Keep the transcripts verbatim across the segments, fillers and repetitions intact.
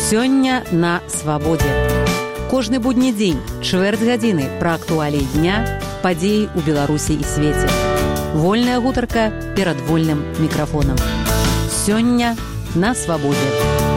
Сёння на свабодзе. Кожны будні дзень, чвэрць гадзіны пра актуаліі дня, падзеі ў Беларусі і свеце. Вольная гутарка перад вольным мікрафонам. Сёння на свабодзе.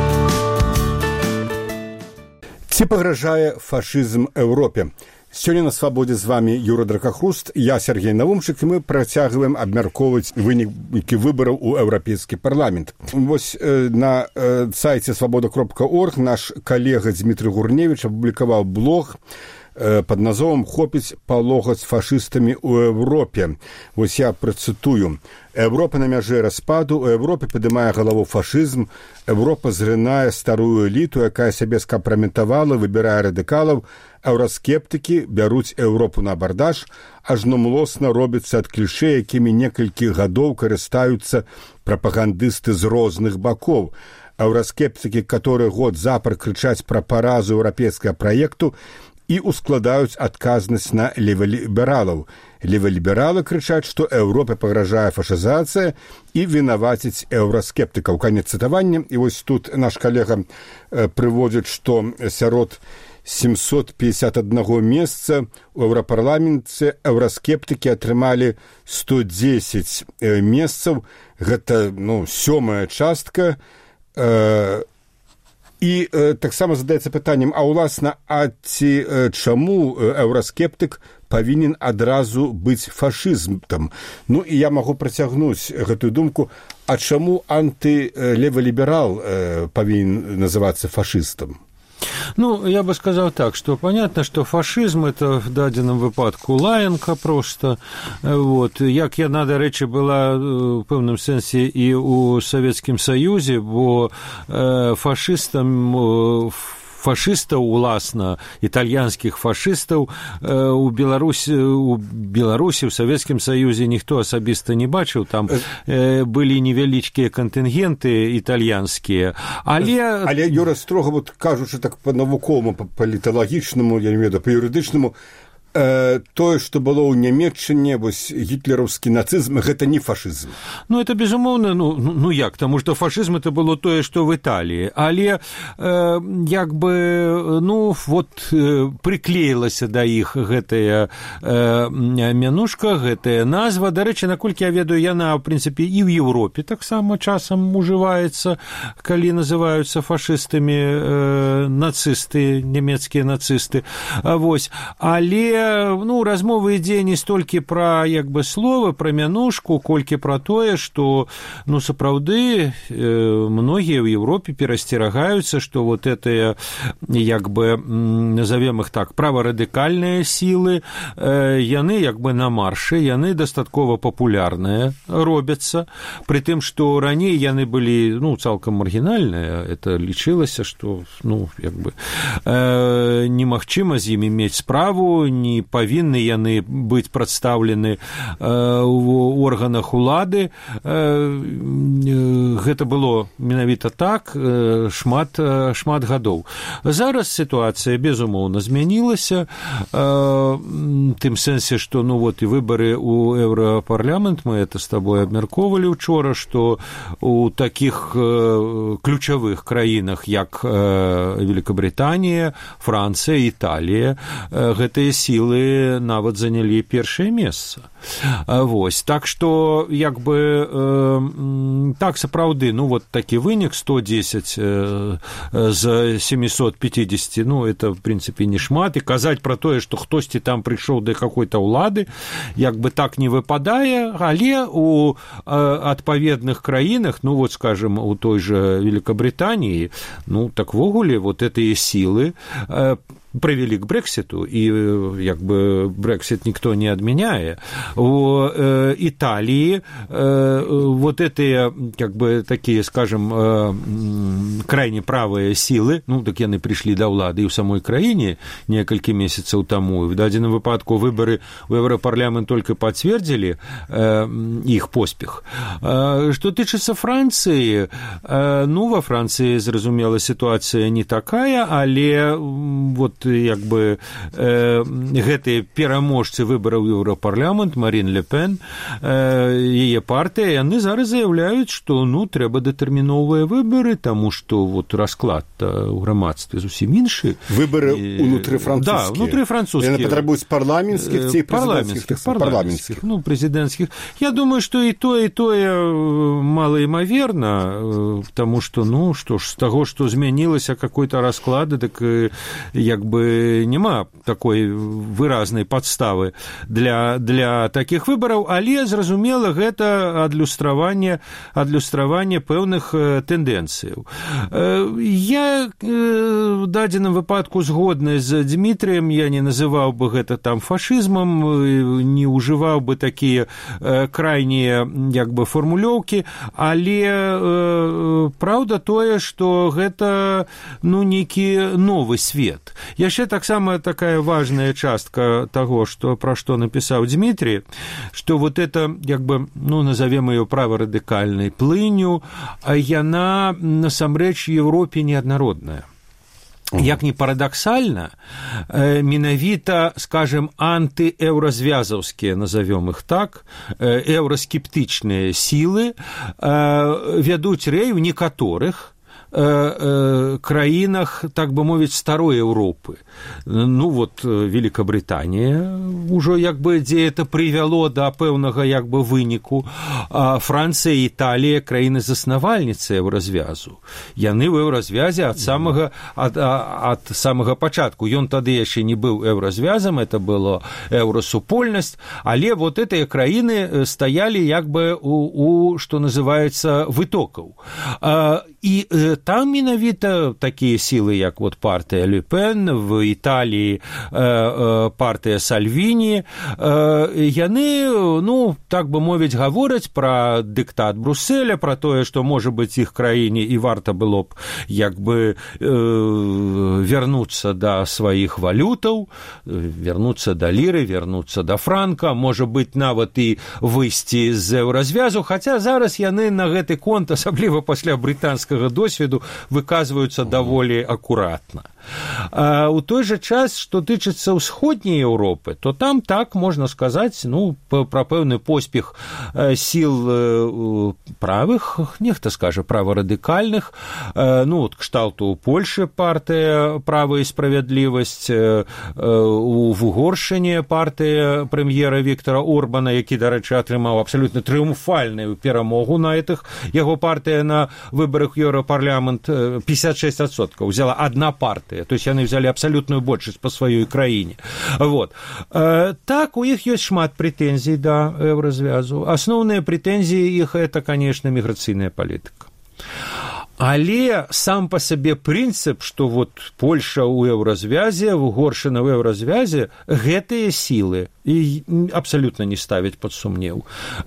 Ці пагражае фашызм Еўропе? Сёння на свабодзе з вами Юра Дракахруст, я Сергей Наумчык, і мы працягваем абмяркоўваць вынікі выбараў у Еўрапейскі парламент. Вось э, на э, сайце свабода кропка орг наш калега Дмітрый Гурневіч апублікаваў блог э, пад назвом «Хопіць палохаць фашыстамі ў Еўропе». Вось я працытую. Еўропа на мяжы распаду, у Еўропе падымае галаву фашызм, Еўропа зрынае старую эліту, якая сябе скампраметавала, выбірае радыкалаў, еўраскептыкі бяруць Еўропу на абардаж, ажно млосна робіцца ад клішэ, якімі некалькі гадоў карыстаюцца прапагандысты з розных бакоў. Еўраскептыкі, которые год запар крычаць пра паразу еўрапейскага праекту і ускладаюць адказнасць на левалібералаў. Левалібералы крычаць, што Еўропе пагражае фашызацыя і вінаваціць еўраскептыкаў. Канец цытавання. І вось тут наш калега э, прыводзіць, што сярод семьсот пятьдесят одного месца у Еўрапарламенце еўраскептыкі атрымалі сто десять э, месцаў. Гэта, ну, сёмая частка. Э, І э, таксама задаецца пытаннем, а ўласна, а ці э, чаму еўраскептык павінен адразу быць фашызмам? Ну, і я магу працягнуць гэтую думку, а чаму антылеваліберал э, павінен называцца фашыстам? Ну, я бы сказал так, что понятно, что фашизм – это в дадзеным выпадку лаянка просто. Вот. Як яна, до речі, была в певному сенсі і у Советскім Союзі, бо фашистам фашыстаў, уласна, італьянскіх фашыстаў у Беларусі, у Беларусі, у Савецкім Саюзе ніхто асабіста не бачыў, там былі невялічкія кантынгенты італьянскія, але... Але, Юра, строга, вот, кажучы так па-навуковаму, па-паліталагічнаму, я не ведаю, па-юрыдычнаму, Э, тое, што было ў Нямецчыне, вось гітлераўскі нацызм, гэта не фашызм. Ну, это безумоўна, ну, ну як, таму што фашызм это было тое, што в Італіі, але э, як бы, ну, вот э, прыклеілася да іх гэтая э, мянушка, гэтая назва. Дарэчы, наколькі я ведаю, яна, в прынцыпе, і ў Еўропе таксама часам ужываецца, калі называюцца фашыстамі э, нацысты, нямецкія нацысты. А вось, але ну, размова ідзе не столькі пра як бы слова, пра мянушку, колькі пра тое, што ну, сапраўды э, многія ў Еўропе перасцерагаюцца, што вот гэтыя як бы назовем іх так, праварадыкальныя сілы, э, яны як бы на маршы, яны дастаткова папулярныя робяцца, пры тым, што раней яны былі ну, цалкам маргінальныя, это лічылася, што ну, як бы э, немагчыма з імі мець справу, не павінны яны быць прадстаўлены ў органах улады. Гэта было менавіта так шмат, шмат гадоў. Зараз сітуацыя, безумоўна, змянілася, тым сэнсе, што ну, вот, і выбары ў Еўрапарламент, мы это з табой абмяркоўвалі учора, што у такіх ключавых краінах, як Великабрытанія, Францыя, Італія, гэтыя сілы нават занялі першае месца. Вось. Так што, як бы, э, так сапраўды, ну, вот такі вынік сто десять э, з семьсот пятьдесят, ну, это, в прынцыпе, не шмат, і казаць пра тое, што хтосьці там прыйшоў да какой-то ўлады, як бы так не выпадае, але у э, адпаведных краінах, ну, вот, скажем, у той же Великабрытаніі, ну, так ввогуле, вот гэтыя сілы э, привели к Брекситу, и как бы Брексит никто не отменяет. У э, Италии э, вот эти, как бы, такие, скажем, э, крайне правые силы, ну, так яны пришли до ўлады и в самой краине несколько месяцев тому, и в дадзеным выпадку выборы в Европарламент только подтвердили э, их поспех. Э, что тычыцца Франции, э, ну, во Франции, зразумела, ситуация не такая, але вот вот як бы э, гэтыя пераможцы выбараў Еўрапарламент, Марін Ле Пен, э, яе партыя, яны зараз заяўляюць, што ну трэба датэрміновыя выбары, таму што вот расклад у грамадстве зусім іншы. Выбары унутрыфранцузскія. Да, унутрыфранцузскія. Яны патрабуюць парламенцкіх ці парламенцкіх, парламенцкіх. Ну, прэзідэнцкіх. Я думаю, што і тое, і тое малаімаверна, таму што, ну, што ж, з таго, што змянілася какой-то расклад, так як бы няма такой выразнай падставы для, для такіх выбараў, але, зразумела, гэта адлюстраванне, адлюстраванне пэўных тэндэнцыяў. Я в дадзеным выпадку згодны з Дмітрыем, я не называў бы гэта там фашызмам, не ўжываў бы такія крайнія як бы фармулёўкі, але праўда тое, што гэта ну нейкі новы свет. Яшчэ таксама такая важная частка таго, што пра што напісаў Дмітрий, што вот это як бы ну назовем её праворадыкальнай плынню, яна насамрэч у Еўропе неаднародная. Як ні парадаксальна, менавіта, скажем, антыеўразвязаўскія, назовем их так, еўраскептычныя сілы вядуць рэй у некаторых краінах, так бы мовіць, старой Еўропы. Ну, вот, Великобританія ўжо, як бы, дзе это прывяло да пэўнага, як бы, выніку. Францыя і Італія, краіны-заснавальніцы еўразвязу. Яны ў еўразвязе ад самага, ад, ад самага пачатку. Ён тады яшчэ не быў еўразвязам, это было еўрасупольнасць, але вот гэтыя краіны стаялі, як бы, у, у што называецца, вытокаў. І там менавіта такія сілы, як вот партыя Ле Пен, в Італіі партыя Сальвіні, яны, ну, так бы мовіць, гавораць пра дыктат Брюсселя, пра тое, што, можа быць, іх краіне і варта было б, як бы, вярнуцца да сваіх валютаў, вярнуцца да ліры, вярнуцца да франка, можа быць, нават і выйсці з еўразвязу, хаця зараз яны на гэты конт, асабліва пасля брытанскага досведу, выказваюцца даволі акуратна. А у той жа час, што тычыцца ўсходняй Еўропы, то там так можна сказаць, ну, пра пэўны поспех сіл правых, нехта скажа, праворадыкальных, ну, от кшталту ў Польшы партыя «Права і справядлівасць», у Угоршыне партыя прэм'ера Віктора Орбана, які, дарэчы, атрымаў абсалютна трыумфальную перамогу на гэтых, яго партыя на выбарах Еўрапарламент пятьдесят шесть адсоткаў взяла одна партия. То есть яны взяли абсолютную большасць по сваёй краіне. Вот. Так, у іх ёсць шмат прэтэнзій да еўразвязу. Асноўныя прэтэнзіі іх это, конечно, міграцыйная палітыка. Але сам по сабе прынцып, што вот Польша ў еўразвязе, Угоршына ў еўразвязе, гэтыя сілы і абсалютна не ставяць пад сумнеў.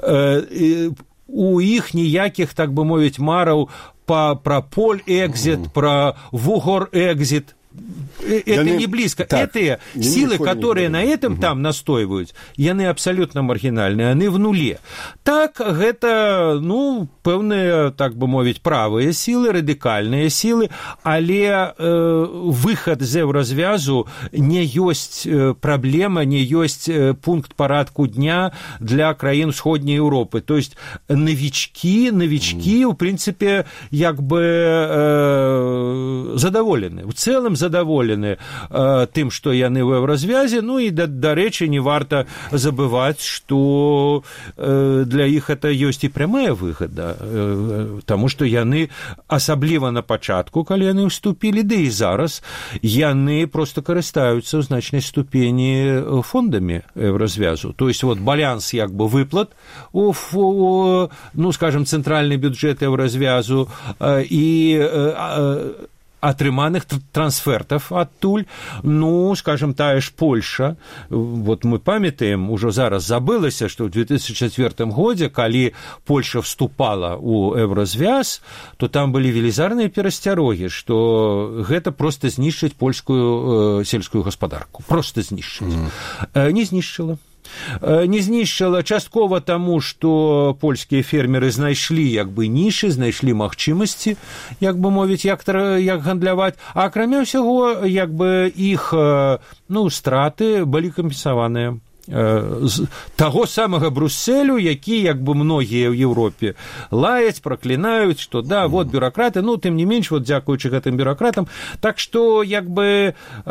У іх ніякіх, так бы мовіць, мараў па, пра поль-экзит, пра вугор-экзит. Это яны, не близко. Так, это силы, которые на этом угу. там настойваюць, яны абсолютно маргінальныя, яны в нуле. Так, гэта, ну, пэўныя, так бы мовіць, правыя сілы, радыкальныя сілы, але э, выхад з еўразвязу не ёсць праблема, не ёсць пункт парадку дня для краін Усходняй Еўропы. То есть новички, новички, в принципе, як бы э, задаволены. В целом задаволены э, тым, што яны ў еўразвязе, ну і, да, дарэчы, не варта забываць, што э, для іх это ёсць і прямая выгада, э, таму што яны, асабліва на пачатку, калі яны ўступілі, ды і зараз, яны проста карыстаюцца ў значнай ступені фондамі еўразвязу. То есть вот баланс як бы выплат у, у ну, скажем, цэнтральны бюджэт еўразвязу э, і э, атрыманых трансфертов адтуль, ну, скажем, тая ж Польша, вот мы памятаем, ужо зараз забылася, што ў две тысячи четвёртым годзе, калі Польша вступала ў еўразвяз, то там былі велізарныя перасцярогі, што гэта проста знішчыць польскую э, сельскую гаспадарку, проста знішчыць. Mm. Э, не знішчыла. не знішчыла часткова таму, што польскія фермеры знайшлі як бы нішы, знайшлі магчымасці, як бы мовіць, як, як гандляваць, а акрамя ўсяго як бы іх ну, страты былі кампенсаваныя з таго самага Брусселю, які як бы многія ў Еўропе лаяць, праклінаюць, што да, вот бюракраты, ну тым не менш, вот дзякуючы гэтым бюракратам, так што як бы э,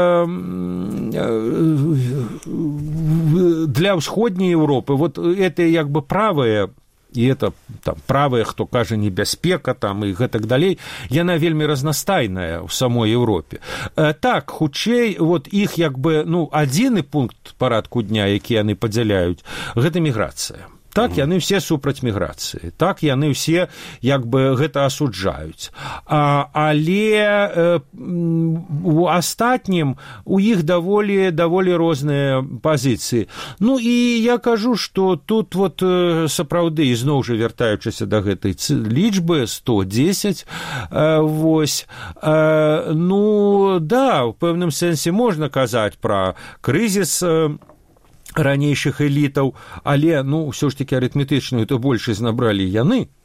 для ўсходняй Еўропы вот это як бы правыя і это там правая, хто кажа небяспека там і гэтак далей, яна вельмі разнастайная ў самой Еўропе. Э, так, хутчэй, вот іх як бы, ну, адзіны пункт парадку дня, які яны падзяляюць, гэта міграцыя. Так, яны ўсе супраць міграцыі. Так, яны ўсе, як бы, гэта асуджаюць. А, але э, у астатнім у іх даволі, даволі розныя пазіцыі. Ну, і я кажу, што тут вот сапраўды, ізноў жа вяртаючыся да гэтай лічбы, сто дзесяць, э, вось, э, ну, да, ў пэўным сэнсе можна казаць пра крызіс э, ранейшых элітаў, але, ну, ўсё ж такі арытметычную, то большасць набралі яны.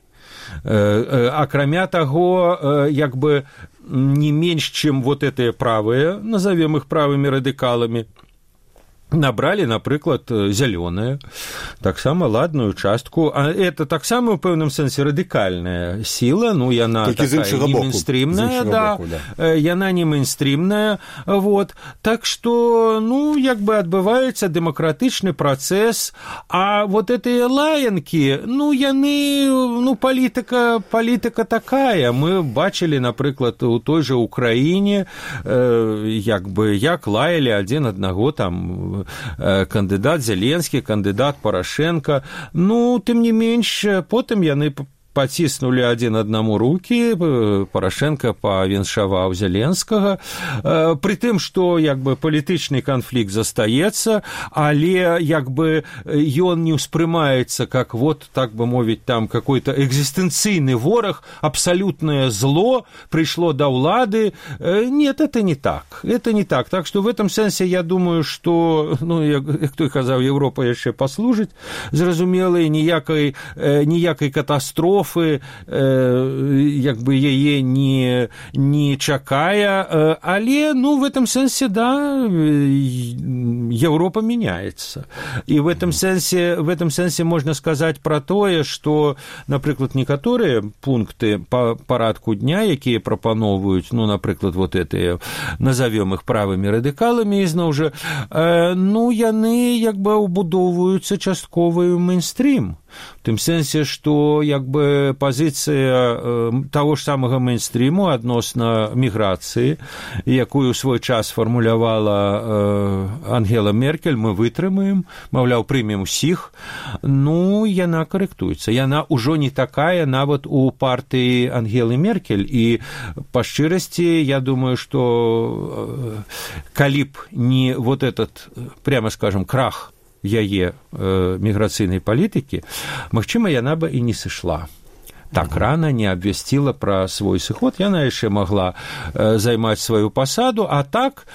Акрамя таго, як бы не менш, чым вот гэтыя правыя, назовем іх правымі радыкаламі, набралі, напрыклад, зялёныя, таксама ладную частку, а это таксама ў пэўным сэнсе радыкальная сіла, ну, яна Толькі такая не мейнстрімная, да, боку, да, яна не мейнстрімная, вот, так што, ну, як бы адбываецца дэмакратычны працэс, а вот гэтыя лаянкі, ну, яны, ну, палітыка, палітыка такая, мы бачылі, напрыклад, у той жа Украіне, э, як бы, як лаялі адзін аднаго там кандыдат Зеленскі, кандыдат Парашенко. Ну, тым не менш, потым яны паціснулі адзін аднаму рукі, Парашенко павіншаваў Зеленскага, пры тым, што як бы палітычны канфлікт застаецца, але як бы ён не ўспрымаецца как вот, так бы мовіць, там какой-то экзистенцыйны вораг, абсолютное зло пришло до ўлады. Нет, это не так. Это не так. Так что в этом сэнсе я думаю, что, ну, як той казаў, Европа яшчэ паслужыць, зразумела, ніякай, ніякай катастрофы, як бы яе не, не чакае, але, ну, в этом сэнсе, да, Европа меняется. И в этом сэнсе, в этом сэнсе можно сказать про тое, что, напрыклад, некаторыя пункты по парадку дня, якія прапановваюць, ну, напрыклад, вот этыя, назовем их правымі радыкаламі, ізноў жа, ну, яны, як бы, убудоўваюцца часткова ў мейнстрим. В тым сэнсе, што як бы пазіцыя таго ж самага мейнстріму адносна міграцыі, якую ў свой час фармулявала Ангела Меркель, мы вытрымаем, маўляў, прымем усіх, ну, яна карэктуецца. Яна ўжо не такая нават у партыі Ангелы Меркель, і па шчырасці, я думаю, што калі б не вот этот, прямо скажем, крах яе э, міграцыйнай палітыкі, магчыма, яна бы і не сышла. Так рана не абвясціла пра свой сыход, яна яшчэ магла э, займаць сваю пасаду, а так,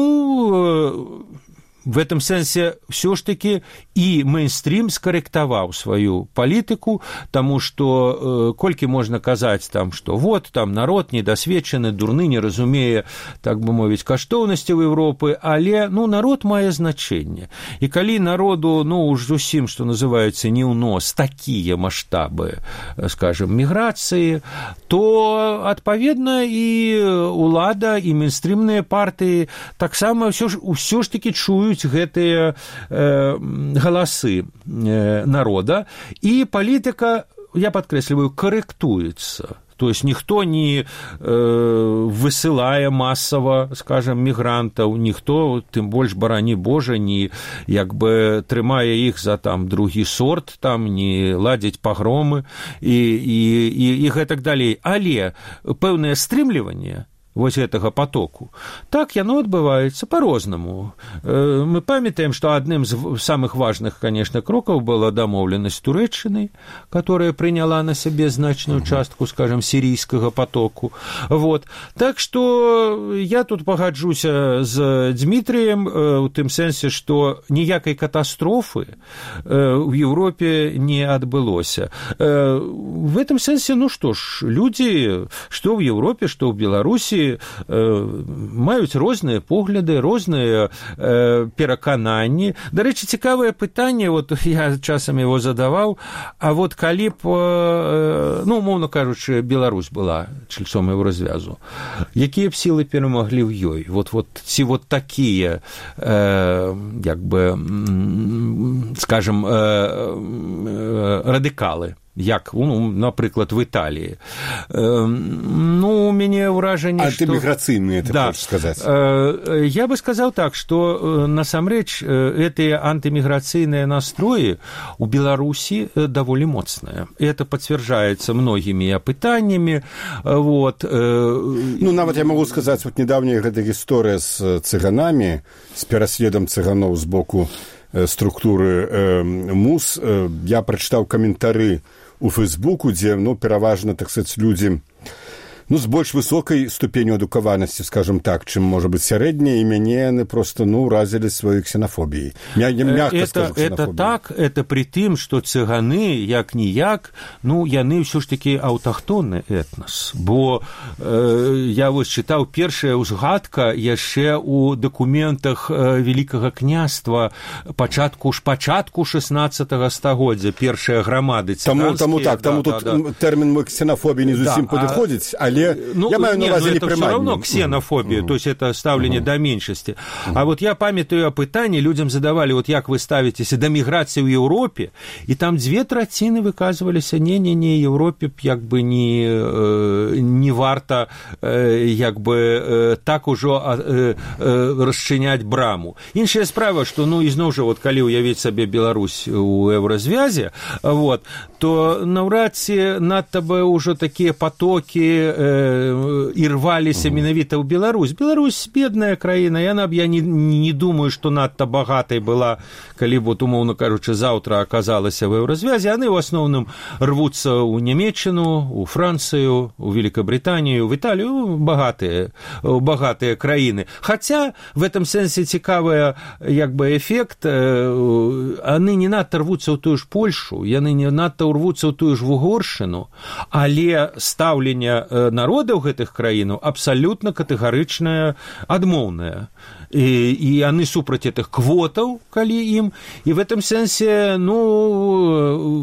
ну, э, в этом сэнсе ўсё ж такі і мейнстрим скарэктаваў сваю палітыку, таму што э, колькі можна казаць там, што вот там народ недасведчаны, дурны, не разумее, так бы мовіць, каштоўнасцяў Европы, але, ну, народ мае значэнне. І калі народу, ну, уж зусім, што называецца, не ў нос такія маштабы, скажем, міграцыі, то, адпаведна, і ўлада, і мейнстрімныя партыі таксама ўсё ж, ўсё ж такі чуюць гэтыя э, галасы э, народа, і палітыка, я падкрэсліваю, карэктуецца. То есть ніхто не э, высылае масава, скажем, мігрантаў, ніхто, тым больш, барані Божа, не як бы трымае іх за там другі сорт, там не ладзіць пагромы і, і, і, і гэтак далей. Але пэўнае стрымліванне вось гэтага потоку, так яно адбываецца по-рознаму. Мы памятаем, што адным з самых важных, конечно, крокаў была дамоўленасць Турэччыны, которая прыняла на сябе значную частку, скажем, сірійскага потоку. Вот. Так што я тут пагаджуся з Дмітрыем у тым сэнсе, што ніякай катастрофы в Европе не адбылося. В этом сэнсе, ну што ж, людзі, што ў Европе, што ў Беларусі, маюць розныя погляды, розныя э, перакананні. Дарэчы, цікавае пытанне, вот я часам его задаваў, а вот калі б, э, ну, умоўна кажучы, Беларусь была чальцом еўразвязу, якія б сілы перамаглі ў ёй? Вот, вот, ці вот такія, э, як бы, скажем, э, э, радыкалы, як, ну, напрыклад, в Італіі. Ну, у мяне ўражанне, што... Антыміграцыйныя, ты да. хочаш сказаць. Я бы сказаў так, што, насамрэч, гэтыя антыміграцыйныя настроі у Беларусі даволі моцныя. Это пацвярджаецца многімі апытаннямі. Вот. Ну, нават я магу сказаць, вот недавняя гэта гісторыя з цыганамі, з пераследам цыганоў з боку структуры МУС. Я прачытаў каментары у Фейсбуку, дзе, ну, пераважна, так сказаць, людзі, ну, з больш высокай ступеню адукаванасці, скажем так, чым, можа быць, сярэдняя, і мяне яны просто, ну, уразілі сваёй ксенафобіяй. Я мягка это, скажу, ксенафобіяй. Это так, это при тым, што цыганы, як-ніяк, ну, яны ўсё ж такі аўтахтонны этнас. Бо э, я вось чытаў першая ўзгадка яшчэ ў дакументах э, Великага княства пачатку ж пачатку шаснаццатага стагоддзя, першыя грамады цыганскія. Таму, таму так, таму да, тут да, да. тэрмін мой ксенафобіі не зусім да, падыходзіць, але ну, я маю на увазе непрыманне. Это все равно ксенофобия, mm-hmm. то есть это ставление mm-hmm. до меньшести. Mm-hmm. А вот я памятаю апытанне, людям задавали, вот як вы ставитесь до миграции в Европе, и там две траціны выказываліся, не-не-не, Европе як бы не, не варта як бы так ужо расчыняць браму. Іншая справа, что, ну, ізноў жа, вот калі уявіць сабе Беларусь у еўразвязе, вот, то наўрад ці надта бы ўжо такія потокі і рваліся менавіта ў Беларусь. Беларусь бедная краіна, яна б, я не, не думаю, што надта багатай была, калі б, вот, умоўна кажучы, заўтра аказалася в еўразвязе. Яны ў асноўным рвуцца ў Нямецчыну, у Францыю, у Великабританію, в Італію, багатыя, багатыя краіны. Хаця в этом сэнсе цікавая як бы эфект, яны не надта рвуцца ў тую ж Польшу, яны не надта рвуцца ў тую ж Вугоршчыну, але стаўленне народаў гэтых краінаў абсалютна катэгарычная, адмоўная. І, і яны супраць этих квотаў, калі ім, і в этом сэнсе, ну,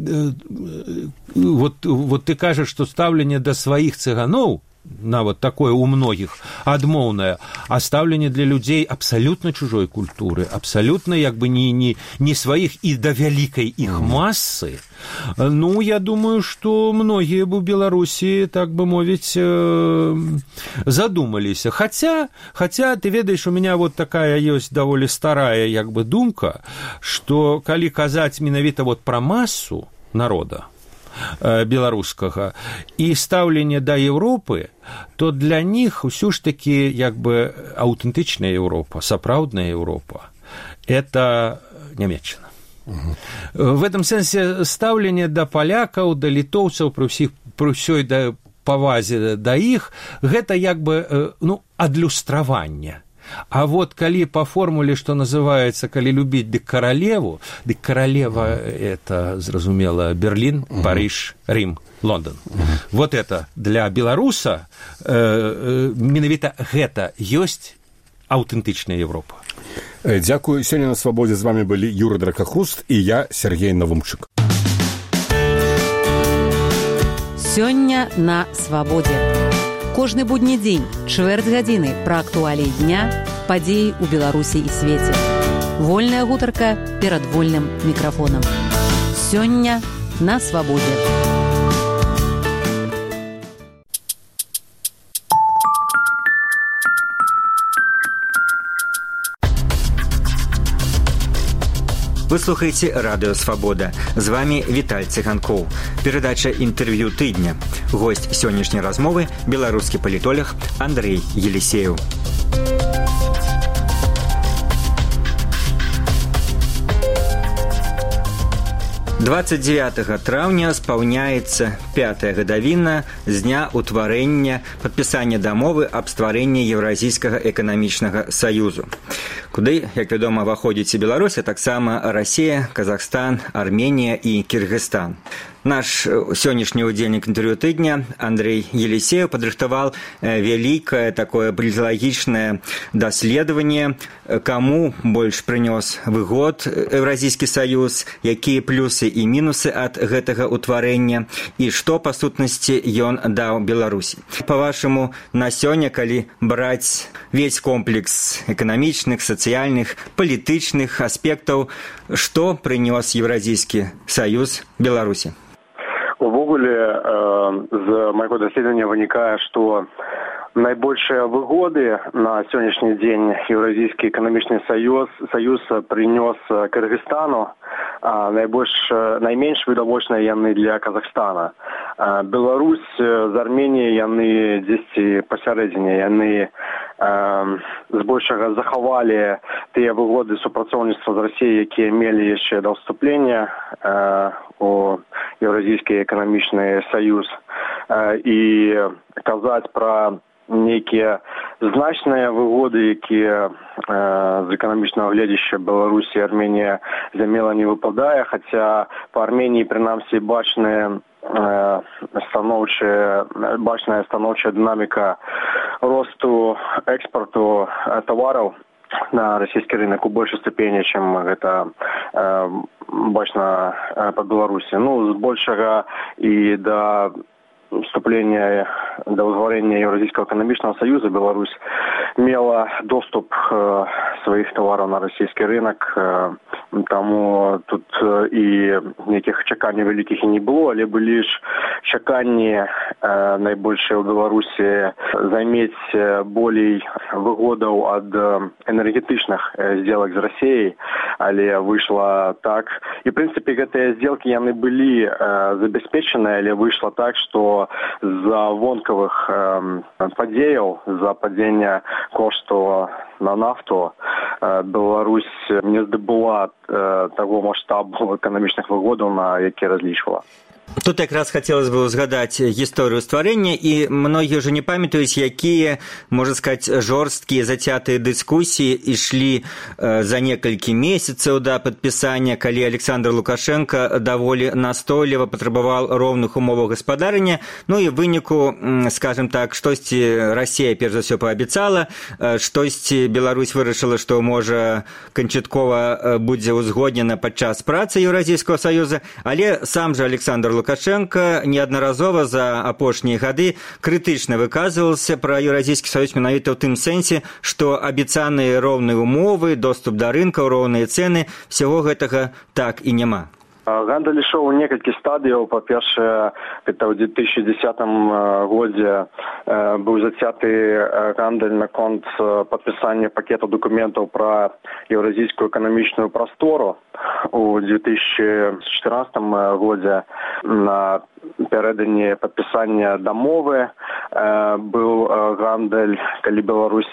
вот, вот ты кажаш, што стаўленне да сваіх цыганоў, нават такое у многіх адмоўнае, а стаўленне для людзей абсалютна чужой культуры, абсалютна як бы не, не, не сваіх і да вялікай іх масы. Ну, я думаю, што многія б у Беларусі, так бы мовіць, задумаліся. Хаця, хаця, ты ведаеш, у меня вот такая ёсць даволі старая як бы думка, што калі казаць менавіта вот пра масу народа беларускага і стаўленне да Европы, то для них ўсё ж такі як бы аўтэнтычная Европа, сапраўдная Европа – это Нямецчына. Угу. В этом сэнсе стаўленне да палякаў, да літоўцаў, пры ўсіх, пры ўсёй да павазе да іх, гэта як бы, ну, адлюстраванне. А вот калі по формуле, что называется, калі любіць дык каралеву, дык каралева это, зразумела, Берлин, uh-huh. Париж, Рим, Лондон. Uh-huh. Вот это для беларуса э, э, менавіта гэта ёсць аўтэнтычная Европа. Дзякую. Сёння на Свабодзе з вами былі Юра Дракахруст і я, Сергей Навумчык. Сёння на Свабодзе. Кожны будні дзень, чвэрць гадзіны пра актуаліі дня, падзеі ў Беларусі і свеце. Вольная гутарка перад вольным мікрафонам. Сёння на Свабодзе. Вы слухаете Радио Свобода. З вами Віталь Цыганкоў. Перадача інтэрв'ю тыдня. Госць сённяшняй размовы – беларускі палітолог Андрей Елисеев. двадцать девятого траўня спаўняецца пятая гадавіна з дня ўтварэння падпісання дамовы аб стварэнні Еўразійскага эканамічнага саюзу, куды, як вядома, ўваходзіць і Беларусь, а таксама Расія, Казахстан, Арменія і Кыргызстан. Наш сённяшні удзельнік інтэрв'ю тыдня Андрей Елисеев падрыхтаваў вялікае такое брызалагічнае даследаванне, каму больш прынёс выгод Еўразійскі саюз, якія плюсы і мінусы ад гэтага ўтварэння і што, па сутнасці, ён даў Беларусі. Па-вашаму, на сёння, калі браць весь комплекс эканамічных, сацыяльных, палітычных аспектаў, што прынёс Еўразійскі саюз Беларусі? Увогуле, з майго даследавання вынікае, што найбольшыя выгоды на сённяшні дзень Еўразійскі эканамічны саюз, саюз прынёс Кыргызстану, а найбольш, найменш відавочныя яны для Казахстана. Беларусь з Арменіяй яны дзесьці пасярэдзіне, яны збольшага захавалі тыя выгоды супрацоўніцтва з Расіяй, якія мелі яшчэ да ўступлення у Еўразійскі эканамічны саюз. І казаць пра нейкія значныя выгоды, якія з эканамічнага гледзяща Беларусі і Арменія замела не выпадае, хаця па Арменіі прынамсі бачная станоўчая бачная станоўчая дынаміка росту экспарту тавараў на расійскі рынок у большай ступені, чым гэта бачна па Беларусі. Ну, збольшага і да вступления до утворения Евразийского экономического союза Беларусь имела доступ э, своих товаров на российский рынок, э, тому тут э, и никаких чаканий великих и не было, але были лишь чакания э, наибольшие в Беларуси заиметь э, более выгодов от э, энергетичных э, сделок с Россией, але вышло так. И в принципе эти сделки яны были э, забеспечены, але вышло так, что за вонковых э, подеял, за падение кошту на нафту э, Беларусь не здобула э, того масштабу экономичных выгодов, на які разлічвала. Тут якраз хацелось бы узгадаць гісторыю стварэння, і многія ўжо не памятаюць, якія, можна сказаць, жорсткія зацятыя дыскусіі ішлі за некалькі месяцаў да падпісання, калі Александр Лукашенко даволі настойліва патрабаваў роўных умоваў гаспадарання. Ну і ў выніку, скажем так, штосьці Расія перш за ўсё паабяцала, штосьці Беларусь вырашыла, што можа канчаткова будзе ўзгоднена падчас працы Еўразійскага саюза, але сам жа Александр Лукашенко неаднаразова за апошнія гады крытычна выказваўся пра Еўразійскі саюз менавіта ў тым сэнсе, што абяцаныя роўныя умовы, доступ да рынкаў, роўныя цэны, всяго гэтага так і няма. Гандаль ішоў у некалькі стадыяў. Па-першае, гэта ў две тысячи десятым годзе быў зацяты гандаль наконт падпісання пакета дакументаў пра еўразійскую эканамічную прастору. У две тысячи чатырнаццатым годзе на пярэдадні падпісання дамовы быў гандаль, калі Беларусь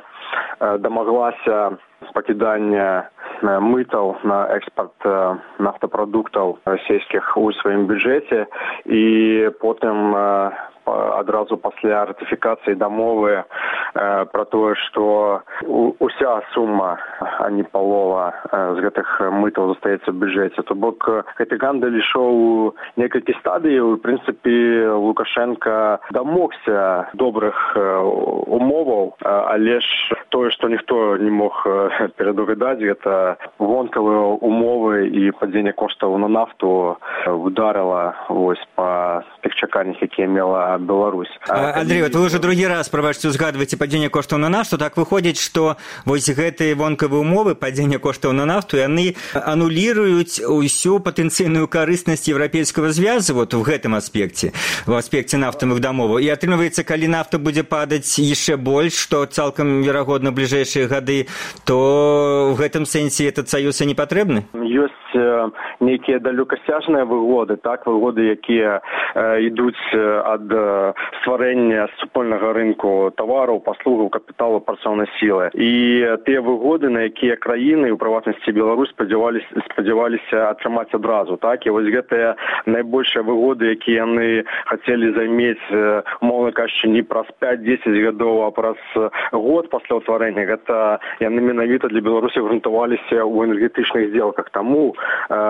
дамаглася пакідання мытаў на экспорт нафтапрадуктаў расійскіх у сваім бюджэце, і потым адразу пасля ратыфікацыі дамовы э, пра тое, што уся сума, а не палова э, з гэтых мытаў застаецца в бюджэце. То бок гэты гандаль ішоў некалькі стадыяў, і, в прынцыпе, Лукашенко дамогся добрых э, умоваў, э, але ж тое, што ніхто не мог э, перадугадаць, гэта вонкавыя умовы і падзенне коштаў на нафту ударыла вось па тых чаканнях, якія мела Беларусь. А, Андрей, вот вы уже другі раз, прабачце, узгадваеце падзенне коштаў на нафту, так выходзіць, што вось гэтыя вонкавыя умовы падзення коштаў на нафту, яны ануліруюць усю патэнцыйную карыснасць еўрапейскага звязу вот в гэтым аспекце, в аспекце нафтавых дамоваў. І атрымліваецца, калі нафта будзе падаць яшчэ больш, што цалкам верагодна бліжэйшыя гады, то в гэтым сэнсе этот саюз і не патрэбны? ёсць нейкія далёкасцяжныя выгоды, так, выгоды, якія ідуць ад стварэння супольнага рынку тавараў, паслугаў, капіталу, працоўнай сілы. І тыя выгоды, на якія краіны, у прыватнасці Беларусь, спадзяваліся, спадзяваліся атрымаць адразу, так, і вось гэтыя найбольшыя выгоды, якія яны хацелі займець, умоўна кажучы, не праз пяць-дзесяць гадоў, а праз год пасля ўтварэння, гэта яны менавіта для Беларусі грунтаваліся ў энергетычных здзелках. Таму э,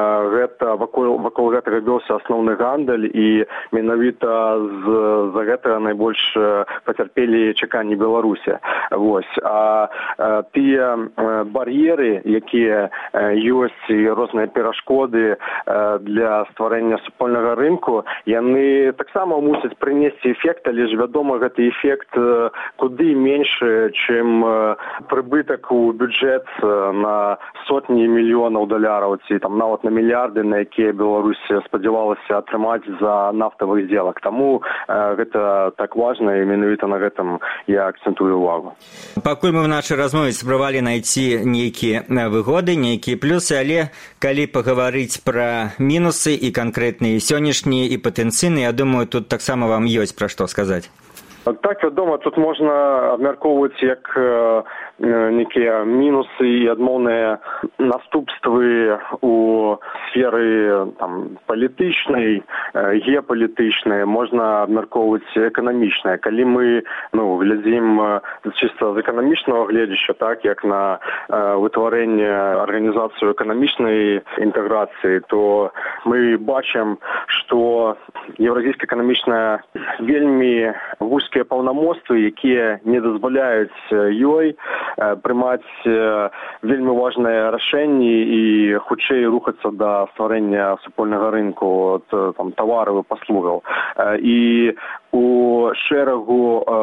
гэта вакол, вакол гэтага вёўся асноўны гандаль, і менавіта з-за гэтага найбольш пацярпелі чаканні Беларусі. Вось. А э, тыя э, бар'еры, якія э, ёсць, і розныя перашкоды э, для стварэння супольнага рынку, яны таксама мусяць прынесці эфект, але ж вядома, гэты эфект э, куды меншы, чым э, прыбытак у бюджэт э, на сотні мільёнаў даляраў, ці там нават на мільярды, на якія Беларусь спадзявалася атрымаць за нафтавых здзелак. Таму э, гэта так важна, і менавіта на гэтым я акцэнтую увагу. Пакуль мы в нашай размове спрабавалі найти нейкія выгоды, нейкія плюсы, але калі пагаварыць пра мінусы і канкрэтныя сённяшнія і патэнцыйныя, я думаю, тут таксама вам ёсць пра што сказаць. Так, вядома, тут можна абмяркоўваць як э, некія мінусы і адмоўныя наступствы у сферы там, палітычнай, э, геапалітычнай, можна абмяркоўваць эканамічнае. Калі мы ну, глядзім э, чыста з эканамічнага гледзяща, так, як на э, вытварэнне арганізацыю эканамічнай інтэграцыі, то мы бачым, што еўразійская эканамічная вельмі вузкая паўнамоцтвы, якія не дазваляюць ёй прымаць вельмі важныя рашэнні і хутчэй рухацца да стварэння супольнага рынку там, тавараў і паслугаў. І у шэрагу э,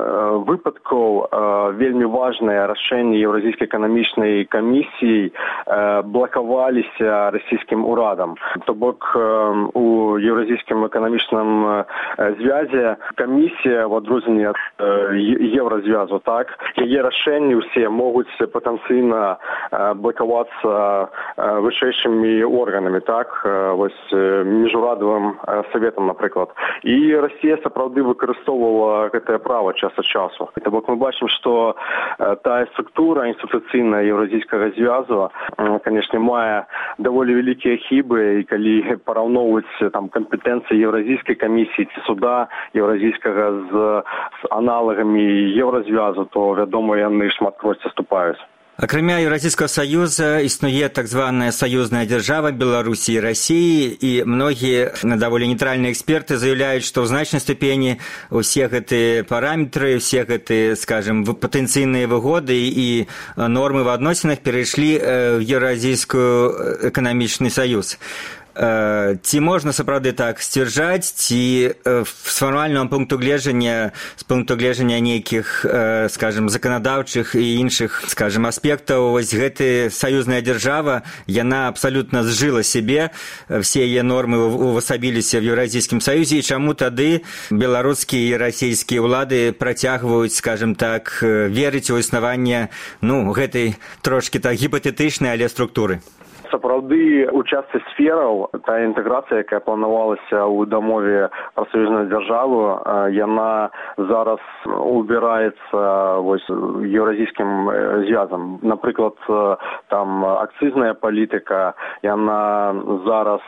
выпадкаў э, вельмі важныя рашэнні Еўразійскай эканамічнай камісіі э, блакаваліся расійскім урадам. То бок э, у Еўразійскім эканамічным э, звязе камісія, в адрозненне ад э, Еўразвязу, так, яе рашэнні ўсе могуць патэнцыйна э, блакавацца э, вышэйшымі органамі, так, э, вось э, міжурадавым э, саветам, напрыклад. І Расія сапраўды выкарыстоўвала гэтае права час ад часу. То бок мы бачым, што э, тая структура інстытуцыйная Еўразійскага звязу, э, канешне, мае даволі вялікія хібы, і калі параўноўваць там кампетэнцыі Еўразійскай камісіі ці суда еўразійскага з, з аналагамі Еўразвязу, то, вядома, яны шматкроць саступаюць. Акрамя Еўразійскага саюза існуе так званая саюзная дзяржава Беларусі і Расіі, і многія даволі нейтральныя эксперты заяўляюць, што ў значнай ступені ўсе гэтыя параметры, усе гэтыя, скажем, патэнцыйныя выгоды і нормы в адносінах перайшлі ў Еўразійскі эканамічны саюз. Ці можна сапраўды так сцвярджаць, ці з фармальнага пункту гледжання, з пункту гледжання нейкіх, скажем, заканадаўчых і іншых, скажем, аспектаў, вось гэты саюзная дзяржава, яна абсалютна зжыла сябе, все яе нормы увасабіліся в Еўразійскім саюзе, і чаму тады беларускія і расійскія ўлады працягваюць, скажем так, верыць у існаванне, ну, гэтай трошкі так гіпатэтычнай, але структуры? Сапраўды, у частцы сфераў, та інтэграцыя, якая планавалася ў дамове пра саюзную дзяржаву, яна зараз убіраецца вось еўразійскім звязам. Напрыклад, там акцызная палітыка, яна зараз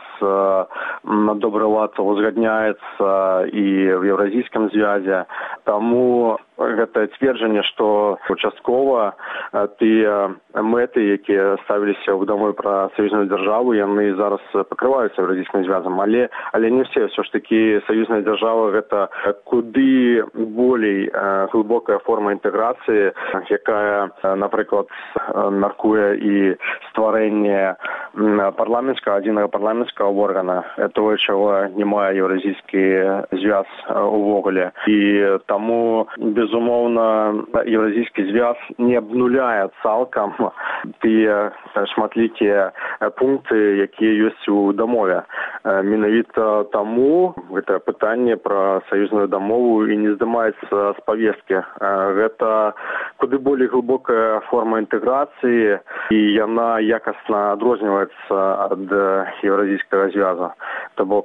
на добры лад узгадняецца і в еўразійскім звязе. Таму гэтае цверджанне, што часткова тыя мэты, якія ставіліся ў дамове пра саюзную дзяржаву, яны зараз пакрываюцца еўразійскім звязам, але але не все. Ўсё ж такі саюзная дзяржава гэта куды болей глыбокая форма інтэграцыі, якая, напрыклад, мяркуе і стварэнне парламенцкага, адзінага парламенцкага органа, тое, чаго не мае еўразійскі звяз увогуле. І таму, безумоўна, еўразійскі звяз не абнуляе цалкам тыя шматлікія пункты, якія ёсць у дамове. Менавіта таму гэта пытанне пра саюзную дамову і не здымаецца з павесткі. Гэта куды болей глыбокая форма інтэграцыі, і яна якасна адрозніваецца ад еўразійскага звязу. То бок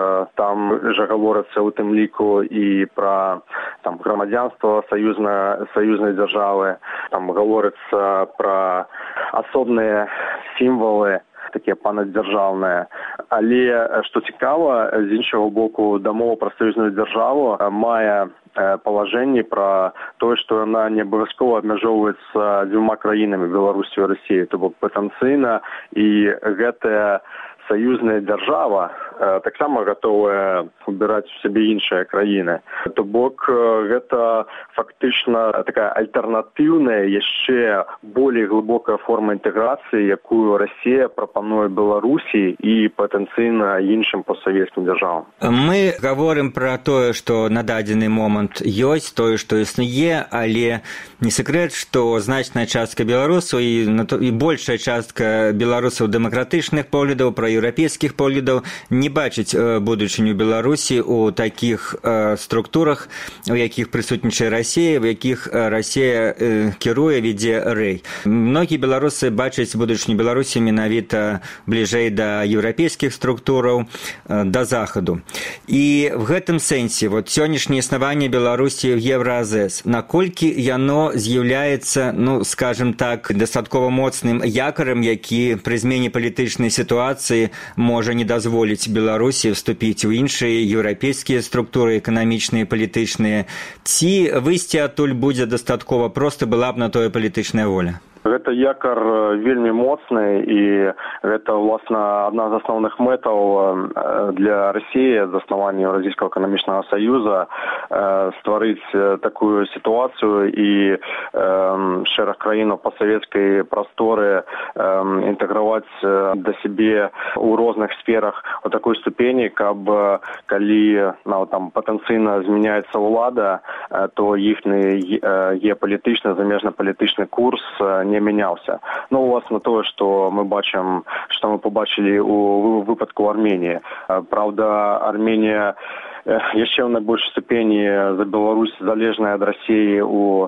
там жа гаворыцца ў тым ліку і пра там грамадзянства саюзна, саюзнай дзяржавы, там гаворыцца пра асобныя сімвалы, такія панадзяржаўныя. Але, што цікава, з іншага боку, дамова пра саюзную дзяржаву мае палажэнні пра тое, што яна не абавязкова абмяжоўваецца дзвюма краінамі, Беларусю і Расіяй. То бок патэнцыйна і гэтая саюзная дзяржава таксама гатовая выбіраць у сябе іншыя краіны. То бок гэта фактычна такая альтэрнатыўная, яшчэ болей глыбокая форма інтэграцыі, якую Расія прапануе Беларусі і патэнцыйна іншым постсавецкім дзяржавам. Мы гаворым пра тое, што на дадзены момант ёсць тое, што існуе, але не секрэт, што значная частка беларусаў і, і большая частка беларусаў дэмакратычных поглядаў, праеўрапейскіх поглядаў не бачыць будучыню Беларусі у такіх э, структурах, у якіх прысутнічае Расія, у якіх Расія э, кіруе, вядзе рэй. Многія беларусы бачаць будучыню Беларусі менавіта бліжэй да еўрапейскіх структураў, э, да захаду. І в гэтым сэнсе вот сённяшняе існаванне Беларусі ў Еўразэс, наколькі яно з'яўляецца, ну, скажем так, дастаткова моцным якарам, які пры змене палітычнай сітуацыі можа не дазволіць Беларусі вступіць у іншыя еўрапейскія структуры эканамічныя і палітычныя, ці выйсці адтуль будзе дастаткова, проста была б на тое палітычная воля? Гэта якар вельмі моцны, і гэта, уласна, адна з асноўных мэтаў для Расіі, заснавання Еўразійскага эканамічнага саюза, стварыць такую сітуацыю і шэраг краінаў пастсавецкай прасторы інтэграваць да сябе ў розных сферах у такой ступені, каб калі ну, там патэнцыйна змяняецца ўлада, то іхні геапалітычны, замежна-палітычны курс не мяняўся. Ну, уласна, тое, што мы бачым, што мы побачылі ў выпадку Арменіі. Праўда, Арменія яшчэ ў найбольшай ступені за Беларусь залежная ад Расіі ў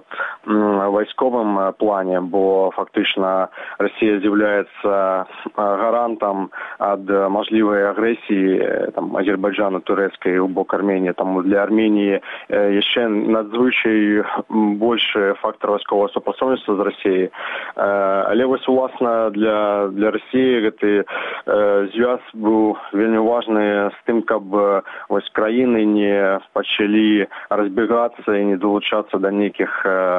вайсковым плане, бо фактычна Расія з'яўляецца гарантам ад мажлівай агрэсіі там Азербайджану турэцкай у бок Арменіі. Таму для Арменіі яшчэ надзвычай большы фактор вайсковага супрацоўніцтва з Расіяй. Але вось уласна для для Расіі гэты звяз быў вельмі важны з тым, каб вось краіны не пачалі разбегацца і не далучацца да нейкіх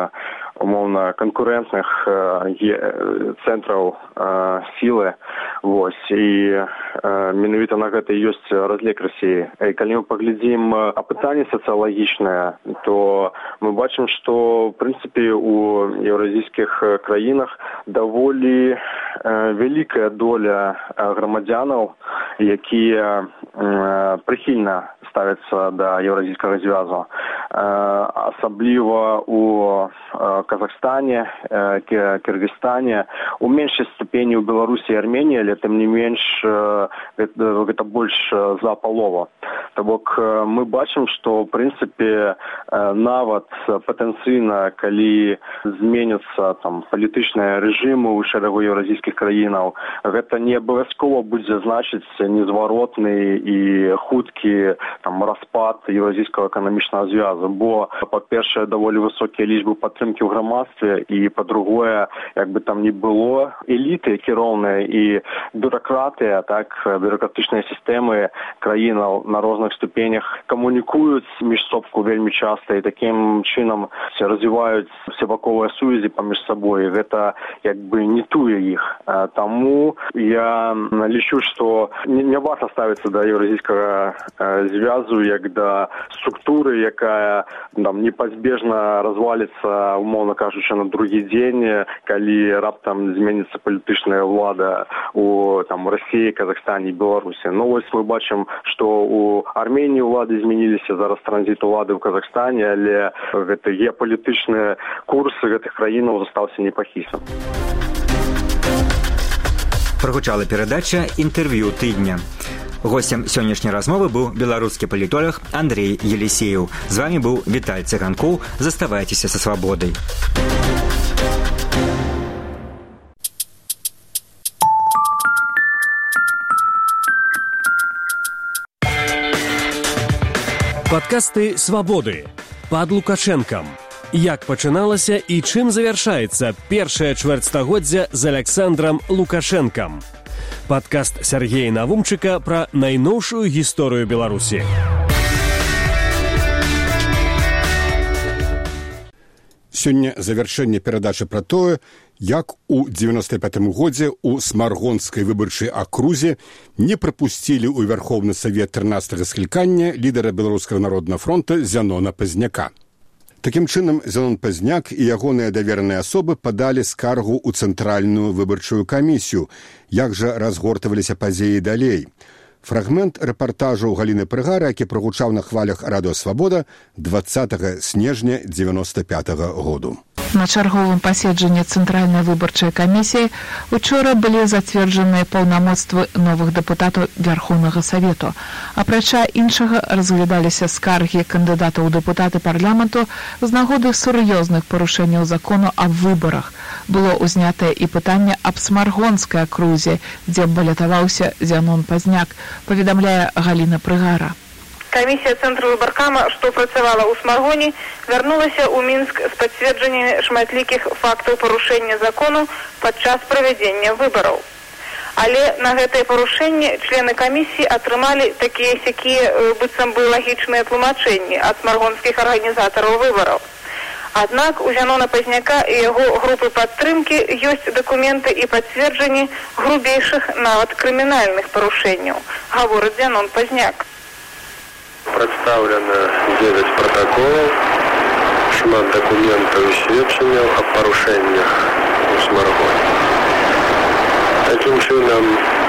умоўна канкурэнтных цэнтраў сілы. Вось. І менавіта на гэта ёсць разлік Расіі. І калі мы паглядзім апытанне сацыялагічнае, то мы бачым, што, в прынцыпе, у еўразійскіх краінах даволі вялікая доля грамадзянаў, якія прыхільна ставяцца да еўразійскага звязу. Асабліва у Казахстане, Кыргызстане, у меншай ступені ў Беларусі і Арменіі, але тым не менш гэта, гэта больш за палова. То бок мы бачым, што в прынцыпе нават патэнцыйна, калі зменяцца там палітычныя рэжымы ў шэрагу еўразійскіх краінаў, гэта не абавязкова будзе значыць незваротны і хуткі там распад еўразійскага эканамічнага звязу, бо па-першае даволі высокія лічбы падтрымкі ў грамадстве, і па-другое, як бы там ні было, эліты кіроўныя і бюракратыя, так, бюрократычныя сістэмы краінаў на розных ступенях камунікуюць між собку вельмі часта, і такім чынам развіваюць сябаковыя сувязі паміж сабой. Гэта як бы не туе іх. Таму я лічу, што не варта ставіцца да еўразійскага звязу як да структуры, якая там непазбежна разваліцца, умоўна кажучы, на другі дзень, калі раптам зменіцца палітычная ўлада у там Расіі, Казахстане і Беларусі. Ну вось мы бачым, што у Арменіі ўлады змяніліся, зараз транзіт улады ў Казахстане, але гэты геапалітычны курс гэтых краінаў застаўся непахісным. Прогучала перадача «Інтэрв'ю тыдня». Гостем сённяшняй размовы быў беларускі палітолог Андрей Елисеев. З вами быў Віталь Цыганкоў. Заставайцеся са свабодай. Падкасты «Свабоды» пад Лукашэнкам. Як пачыналася і чым завяршаецца першае чвэрцьстагоддзя з Аляксандрам Лукашэнкам. Падкаст Сергея Навумчыка пра найноўшую гісторыю Беларусі. Сёння завяршэнне перадачы пра тое, як у дзевяноста пятым годзе ў Смаргонскай выбарчай акрузе не прапусцілі ў Вярхоўны Савет трынаццатага склікання лідара Беларускага народнага фронта Зянона Пазняка. Такім чынам, Зянон Пазняк і ягоныя давераныя асобы падалі скаргу ў Цэнтральную выбарчую камісію. Як жа разгортаваліся падзеі далей? Фрагмент рэпартажу Галіны Прыгара, які прагучаў на хвалях Радыё Свабода дваццатага снежня дзевяноста пятага году. На чарговым паседжанні Цэнтральнай выбарчай камісіі учора былі зацверджаныя паўнамоцтвы новых дэпутатаў Вярхоўнага Савету. Апрача іншага разглядаліся скаргі кандыдатаў у дэпутаты парламенту з нагоды сур'ёзных парушэнняў закону аб выбарах. Было ўзнятае і пытанне аб Смаргонскай акрузе, дзе балятаваўся Зянон Пазняк, паведамляе Галіна Прыгара. Камісія Цэнтру выбаркама, што працавала ў Смаргоне, вярнулася ў Мінск з пацверджаннямі шматлікіх фактаў парушэння закону падчас правядзення выбараў. Але на гэтае парушэнне члены камісіі атрымалі такія-сякія быццам бы лагічныя тлумачэнні ад смаргонскіх арганізатараў выбараў. Аднак у Зянона Пазняка і яго групы падтрымкі ёсць дакументы і пацверджанні грубейшых нават крымінальных парушэнняў, гаворыць Зянон Пазняк. Прадстаўлена дзевяць пратаколаў, шмат дакументаў і сведчанняў аб парушэннях у Смаргоне. Такім чынам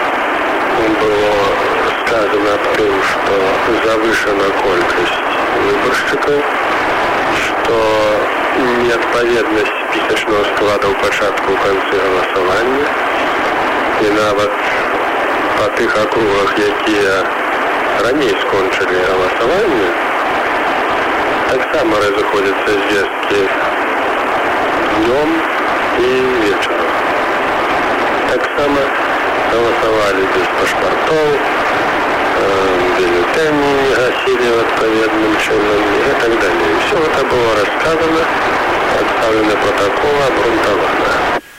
было сказана аб тым, што завышана колькасць выбаршчыкаў, што неадпаведнасць спісачнага складу ў пачатку ў канцы галасавання і нават па тых акругах, якія раней скончылі галасаванне, таксама разыходзяцца звесткі днём і вечарам. Таксама галасавалі без пашпартоў, бюллетэні не гасілі адпаведным чынам і так далей. Все гэта было расказана, прадстаўлены протакол, абгрунтавана.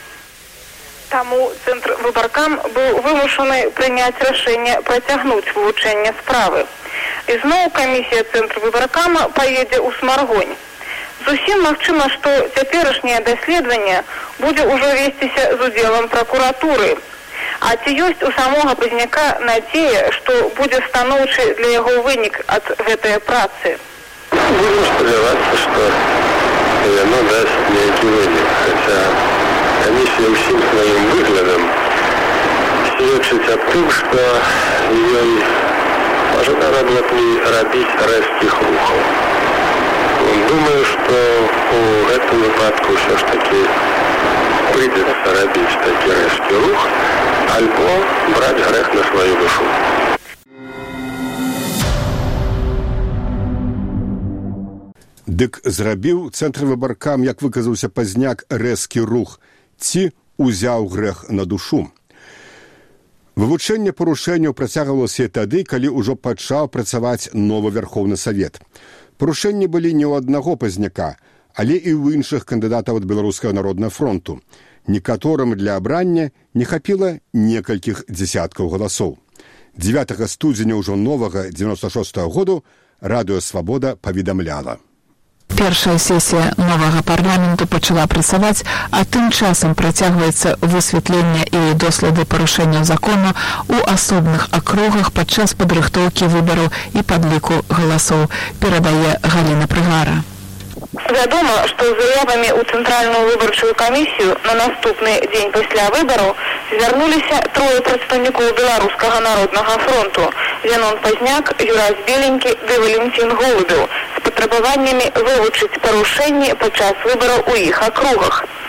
Таму Цэнтр выбаркам быў вымушаны прыняць рашэнне працягнуць вывучэнне справы. І зноў камісія Цэнтру выбаркама паедзе ў Смаргонь. Зусім магчыма, што цяперашняе даследаванне будзе ўжо весціся з удзелам пракуратуры. А ці ёсць у самога Пазняка надзея, што будзе станоўчы для яго вынік ад гэтай працы? Будзем спадзявацца, што яно дасць нейкі вынік, хаця камісія ўсім сваім выглядам сведчыць аб тым, што ёй пажадана было б не рабіць рэзкіх рухаў. Думаю, што у гэтым выпадку ўсё ж такі прыйдзецца рабіць такі рэзкі рух, альбо браць грэх на сваю душу. Дык зрабіў Цэнтр выбаркам, як выказаўся Пазняк, рэзкі рух, ці узяў грэх на душу. Вывучэнне парушэнняў працягвалася тады, калі ўжо пачаў працаваць новы Вярхоўны Савет. Парушэнні былі не ў аднаго Пазняка, але і ў іншых кандыдатаў ад Беларускага народнага фронту. Некаторым для абрання не хапіла некалькіх дзясяткаў галасоў. дзевятага студзеня ўжо новага дзевяноста шостага году Радыё Свабода паведамляла. Першая сесія новага парламенту пачала працаваць, а тым часам працягваецца высвятленне і доследы парушэнняў закону ў асобных акругах падчас падрыхтоўкі выбараў і падліку галасоў, перадае Галіна Прыгара. Вядома, што з заявамі ў Цэнтральную выбарчую камісію на наступны дзень пасля выбараў звярнуліся трое прадстаўнікоў Беларускага народнага фронту – Зянон Пазняк, Юрас Беленькі ды Валентин Голубеў з патрабаваннямі вывучыць парушэнні падчас выбараў у іх акругах.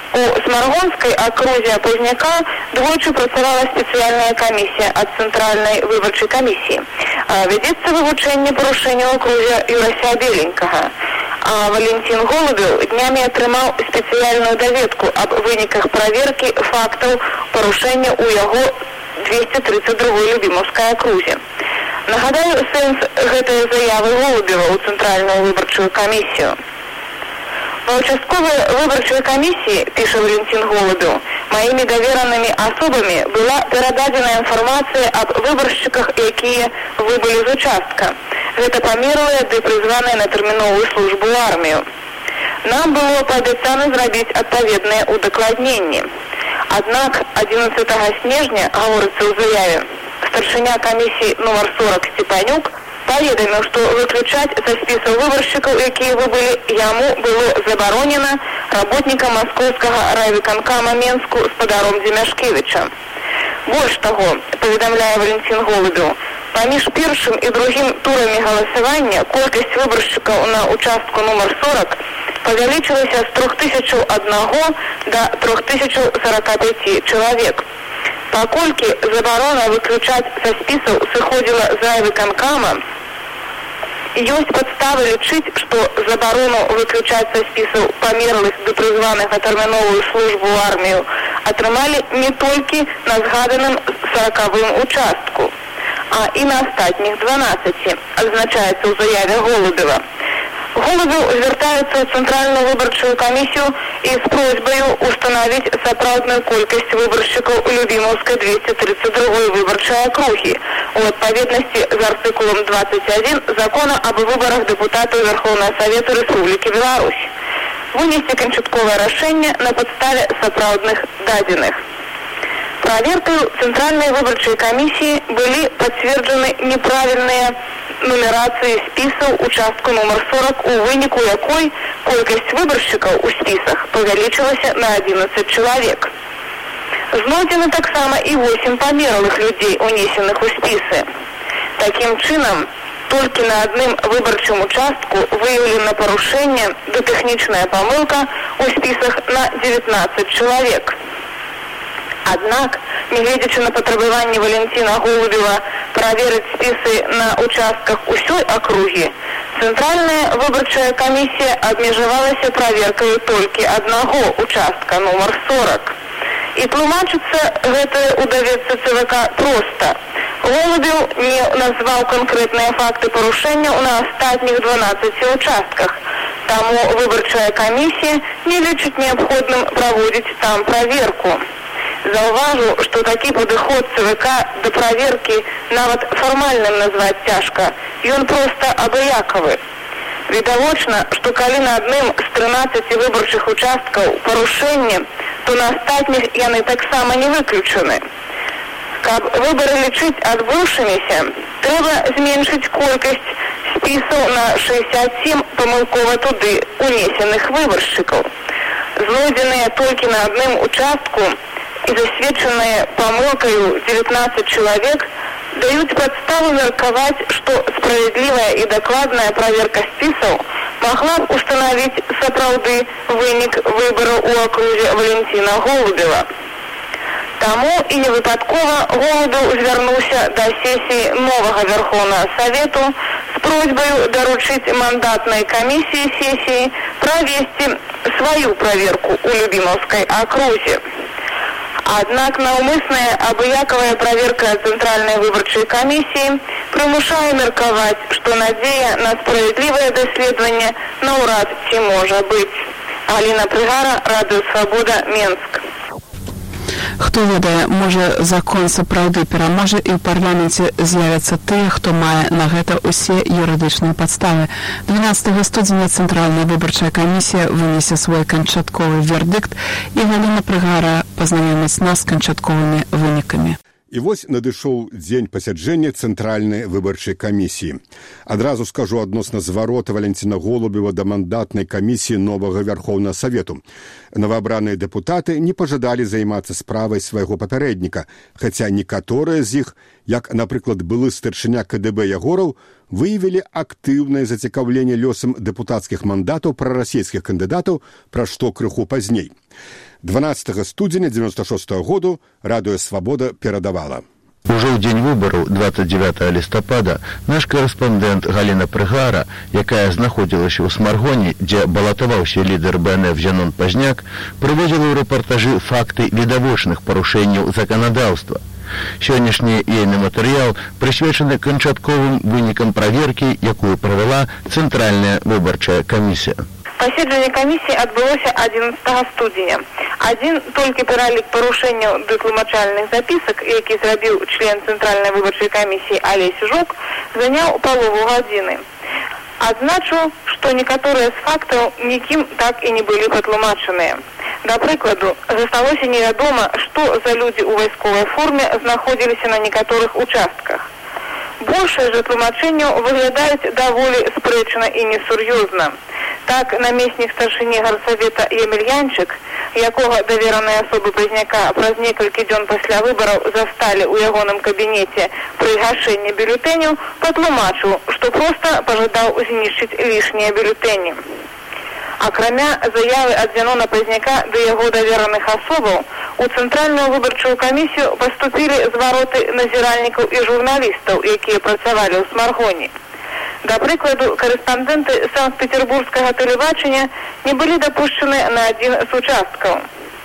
У Смаргонскай акрузе Пазняка двойчы працавала спецыяльная камісія ад цэнтральнай выбарчай камісіі. Вядзецца вывучэнне парушэння ў акрузе Юрася Беленькага. А Валентин Голубев днями атрымаў спецыяльную даведку аб выніках праверкі фактаў парушэння ў яго двести тридцать другой Любимовскай акрузе. Нагадаю, сэнс гэтай заявы Голубева ў цэнтральную выбарчую камісію. Ва участковой выборчей комиссии, пишет Валентин Голубев, моими доверенными особами была передадена информация об выборщиках, якія выбыли из участка. Это померлые, ды призванные на терминовую службу в армию. Нам было пообещано зрабіць адпаведнае удакладненне. Аднак одиннадцатого снежня, говорится в заяве, старшыня комиссии номер сорок Степанюк поведомил, что выключать со списка выборщиков, якія выбыли, яму было заборонено работникам московского райвиконкама Менску с подаром Демяшкевича. Больше того, поведомляя Валентин Голубев, поміж першим и другим турами голосования колькость выборщиков на участку номер сорок повеличилась с трёх тысяч одного до трёх тысяч сорока пяти человек. Покольки заборона выключать со список сыходила за райвиконкама, ёсць подставы лічыць, што забарону выключаць са спісаў памерлых да прызваных на тэрміновую службу ў армію атрымалі не толькі на згаданым сорокавым участку, а і на астатніх дванаццаці, адзначаецца ў заяве Голубева. Голубев звяртаецца ў цэнтральную выбарчую камісію і з просьбаю установіць сапраўдную колькасць выбаршчыкаў у Любимовскай двести тридцать другой выбарчай акругі у адпаведнасці з артыкулам двадцать один закона об выборах депутатаў Верховного Совета Республики Беларусь. Вынести канчатковае рашэнне на падставе сапраўдных дадзеных. Проверкой Центральной выборчей комиссии были подтверждены неправильные нумерации списов участку номер сорок, у выніку якой колькость выборщиков у списах повеличилась на одиннадцать человек. Знойдено так само и восемь померлых людей, унесенных у списы. Таким чином, только на одном выборчем участку выявлено порушение да техничная помылка у списах на девятнадцать человек. Однако, не глядячи на потребование Валентина Голубева проверить списы на участках усей округи, Центральная выборчая комиссия обмежевалась проверкой только одного участка номер сорок. И тлумачится это удавец ЦВК просто. Голубев не назвал конкретные факты порушения на остальных двенадцати участках. Тому выборчая комиссия не лічыць необходным проводить там проверку. Заўважу, что такі падыход ЦВК до проверки нават фармальным назвать цяжка. Ён просто абыякавы. Відавочна, что калі на адным з трынаццаці выбарчых участкаў парушэнне, то на астатніх яны таксама не выключаны. Каб выборы лічыць адбыўшымися, трэба зменшыць колькасць спісаў на шестьдесят семь памылкова туды унесенных выбаршчыкаў. Знойдзеныя толькі на адным участку и засведченные помылкой девятнадцать человек дают подставу мерковать, что справедливая и докладная проверка списов могла бы установить сапраўды вынік выбору у округе Валентина Голубева. Тому и не выпадково Голубев звернулся до сессии нового Верховного Совету с просьбой доручить мандатной комиссии сессии провести свою проверку у Любимовской округе. Однако наўмысная абыяковая проверка Центральной выборчей комиссии примушае мерковать, что надея на справедливое доследование наўрад ці можа быть. Алина Прыгара, Радио Свобода, Менск. Хто ведае, можа закон сапраўды пераможа і ў парламенце з'явяцца тыя, хто мае на гэта ўсе юрыдычныя падставы. двенадцатого студзеня Цэнтральная выбарчая камісія вынесе свой канчатковы вердыкт, і Галіна Прыгара пазнаёміць нас з канчатковымі вынікамі. І вось надышоў дзень пасяджэння Цэнтральнай выбарчай камісіі. Адразу скажу адносна зварота Валентина Голубева да мандатнай камісіі новага Верховнага Савету. Новаабраныя дэпутаты не пажадалі займацца справай свайго папярэдніка, хаця некаторыя з іх, як, напрыклад, былы старшыня КДБ Ягораў, выявілі актыўнае зацікаўленне лёсам дэпутацкіх мандатаў прарасійскіх кандыдатаў, пра што крыху пазней. дванаццатага студзеня девяносто шестого году радыё «Свабода» перадавала. Ужо ў дзень выбараў двадцать девятого лістапада наш корэспондэнт Галіна Прыгара, якая знаходзілася ў Смаргоні, дзе балатаваўся лідар Бэ Эн Эф Зянон Пазняк, прыводзіла ў рэпартажы факты відавочных парушэнняў заканадаўства. Сённяшні ейны матэрыял прысвечаны канчатковым вынікам праверкі, якую правяла Цэнтральная выбарчая камісія. Паседжанне камісіі адбылося адзінаццатага студзеня. Адзін толькі пералік парушэнняў тлумачальных запісак, які зрабіў член Цэнтральнай выбарчай камісіі Алесь Жук, заняў палову гадзіны. Адзначу, што некаторыя з фактаў нікім так і не былі патлумачаныя. Да прыкладу, засталося невядома, што за людзі ў вайсковай форме знаходзіліся на некаторых участках. Большае ж тлумачэнняў выглядаюць даволі спрэчна і несур'ёзна. Так, намеснік старшыні гарсавета Емельянчык, якога давераныя асобы Пазняка праз некалькі дзён пасля выбараў засталі ў ягоным кабінеце пры гашэнні бюлетэняў, патлумачыў, што проста пажадаў знішчыць лішнія бюлетэні. Акрамя заявы ад Зянона Пазняка да яго давераных асобаў, у Цэнтральную выбарчую камісію паступілі звароты назіральнікаў і журналістаў, якія працавалі ў Смаргоні. Да прыкладу, корэспандэнты Санкт-Петербургскага тэлебачання не былі дапушчаны на адзін з участкаў.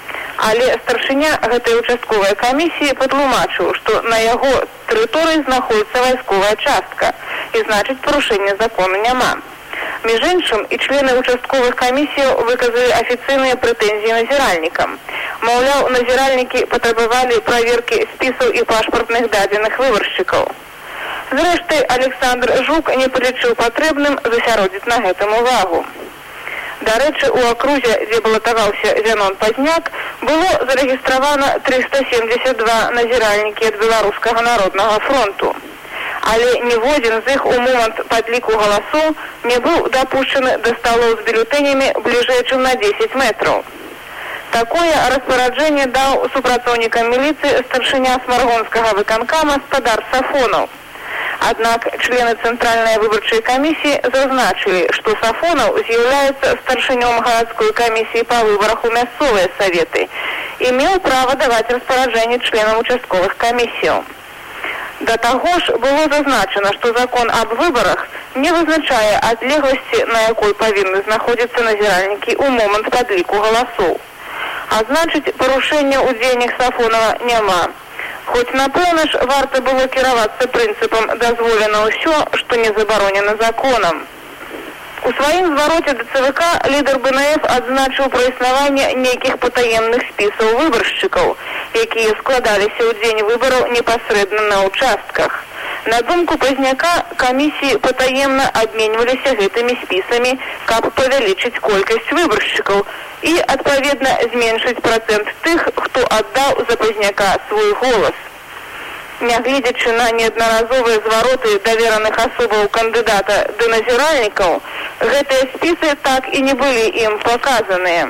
Але старшыня гэтай участковай камісіі патлумачыў, што на яго тэрыторыі знаходзіцца вайсковая частка, і значыць парушэння закону няма. Між іншым, і члены участковых камісіяў выказалі афіцыйныя прэтэнзіі назіральнікам. Маўляў, назіральнікі патрабавалі праверкі спісаў і пашпартных дадзеных выбаршчыкаў. Зрэшты, Александр Жук не палічыў патрэбным засяродзіць на гэтым увагу. Дарэчы, у акрузе, дзе балатаваўся Зянон Пазняк, было зарэгістравана трыста семьдесят два назіральнікі ад Беларускага народнага фронту. Але ніводзін з іх у момант падліку галасоў не быў дапушчаны да сталоў з бюлетэнямі бліжэй, чым на дзесяць метраў. Такое распараджэнне даў супрацоўнікам міліцыі старшыня Смаргонскага выканкама спадар Сафонаў. Аднак члены Цэнтральнай выбарчай камісіі зазначылі, што Сафонаў з'яўляецца старшынём гарадской камісіі па выбарах у мясцовыя саветы і меў права даваць распараджэнне членам участковых камісіяў. Да таго ж было зазначана, што закон аб выбарах не вызначае адлегласці, на якой павінны знаходзіцца назіральнікі ў момант падліку галасоў. А значыць, парушэння ў дзеяннях Сафонава няма. Хоць, напэўна ж, варта было кіравацца прынцыпам «дазволена ўсё, што не забаронена законам». У сваім звароце да Цэ Вэ Ка лідар Бэ Эн Эф адзначыў пра існаванне нейкіх патаемных спісаў выбаршчыкаў, якія складаліся ў дзень выбараў непасрэдна на участках. На думку Пазняка, камісіі патаемна абменьваліся гэтымі спісамі, каб павялічыць колькасць выбаршчыкаў і, адпаведна, зменшыць працэнт тых, хто аддаў за Пазняка свой голас. Нягледзячы на неаднаразовыя звароты давераных асобаў кандыдата да назіральнікаў, гэтыя спісы так і не былі ім паказаныя.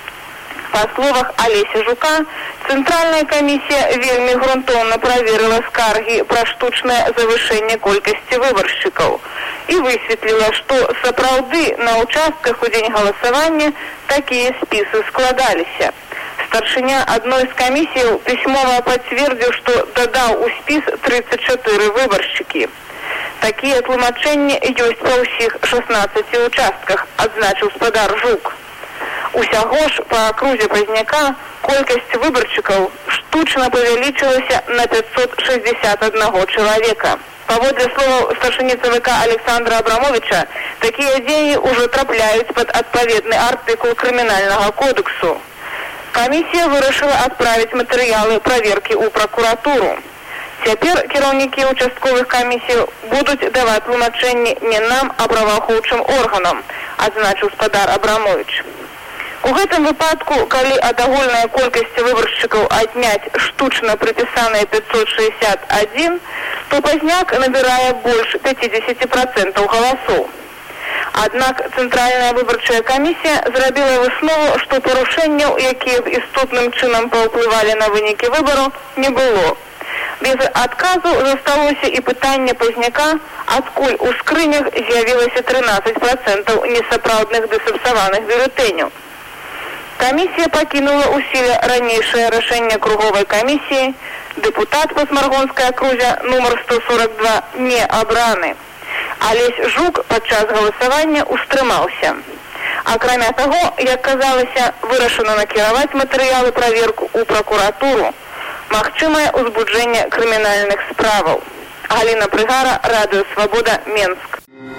Па словах Алеся Жука, Цэнтральная камісія вельмі грунтоўна праверыла скаргі пра штучнае завышэнне колькасці выбаршчыкаў і высветліла, што сапраўды на участках у дзень галасавання такія спісы складаліся. Старшыня адной з камісіяў пісьмова пацвердзіў, што дадаў у спіс тридцать чатыры выбаршчыкі. Такія тлумачэнні ёсць па ўсіх шаснаццаці участках, адзначыў спадар Жук. Усяго ж па акрузе Пазняка колькасць выбаршчыкаў штучна павялічылася на пятьсот шестьдесят один чалавека. Паводле словаў старшыні Цэ Вэ Ка Александра Абрамовича, такія дзеянні ўжо трапляюць пад адпаведны артыкул крымінальнага кодексу. Камісія вырашыла адправіць матэрыялы праверкі ў пракуратуру. Цяпер кіраўнікі участковых камісій будуць даваць тлумачэнні не нам, а праваахоўчым органам, адзначыў спадар Абрамович. У гэтым выпадку, калі ад агульнай колькасці выбаршчыкаў адняць штучна прыпісаныя пятьсот шестьдесят один, то Пазняк набірае больш пятьдесят процентов галасоў. Аднак Цэнтральная выбарчая камісія зрабіла выснову, што парушэнняў, якія б істотным чынам паўплывалі на вынікі выбару, не было. Без адказу засталося і пытанне Пазняка, адкуль у скрынях з'явілася тринадцать процентов несапраўдных дэсапсаваных бюлетэняў. Камісія пакінула ў сіле ранейшае рашэнне круговай камісіі. Дэпутат па Смаргонскай акрузе нумар сто сорок два не абраны. Алесь Жук падчас галасавання устрымаўся. Акрамя таго, як казалася, вырашана накіраваць матэрыялы праверку ў пракуратуру. Магчымае ўзбуджэнне крымінальных справаў. Галіна Прыгара, Радыё Свабода, Менск.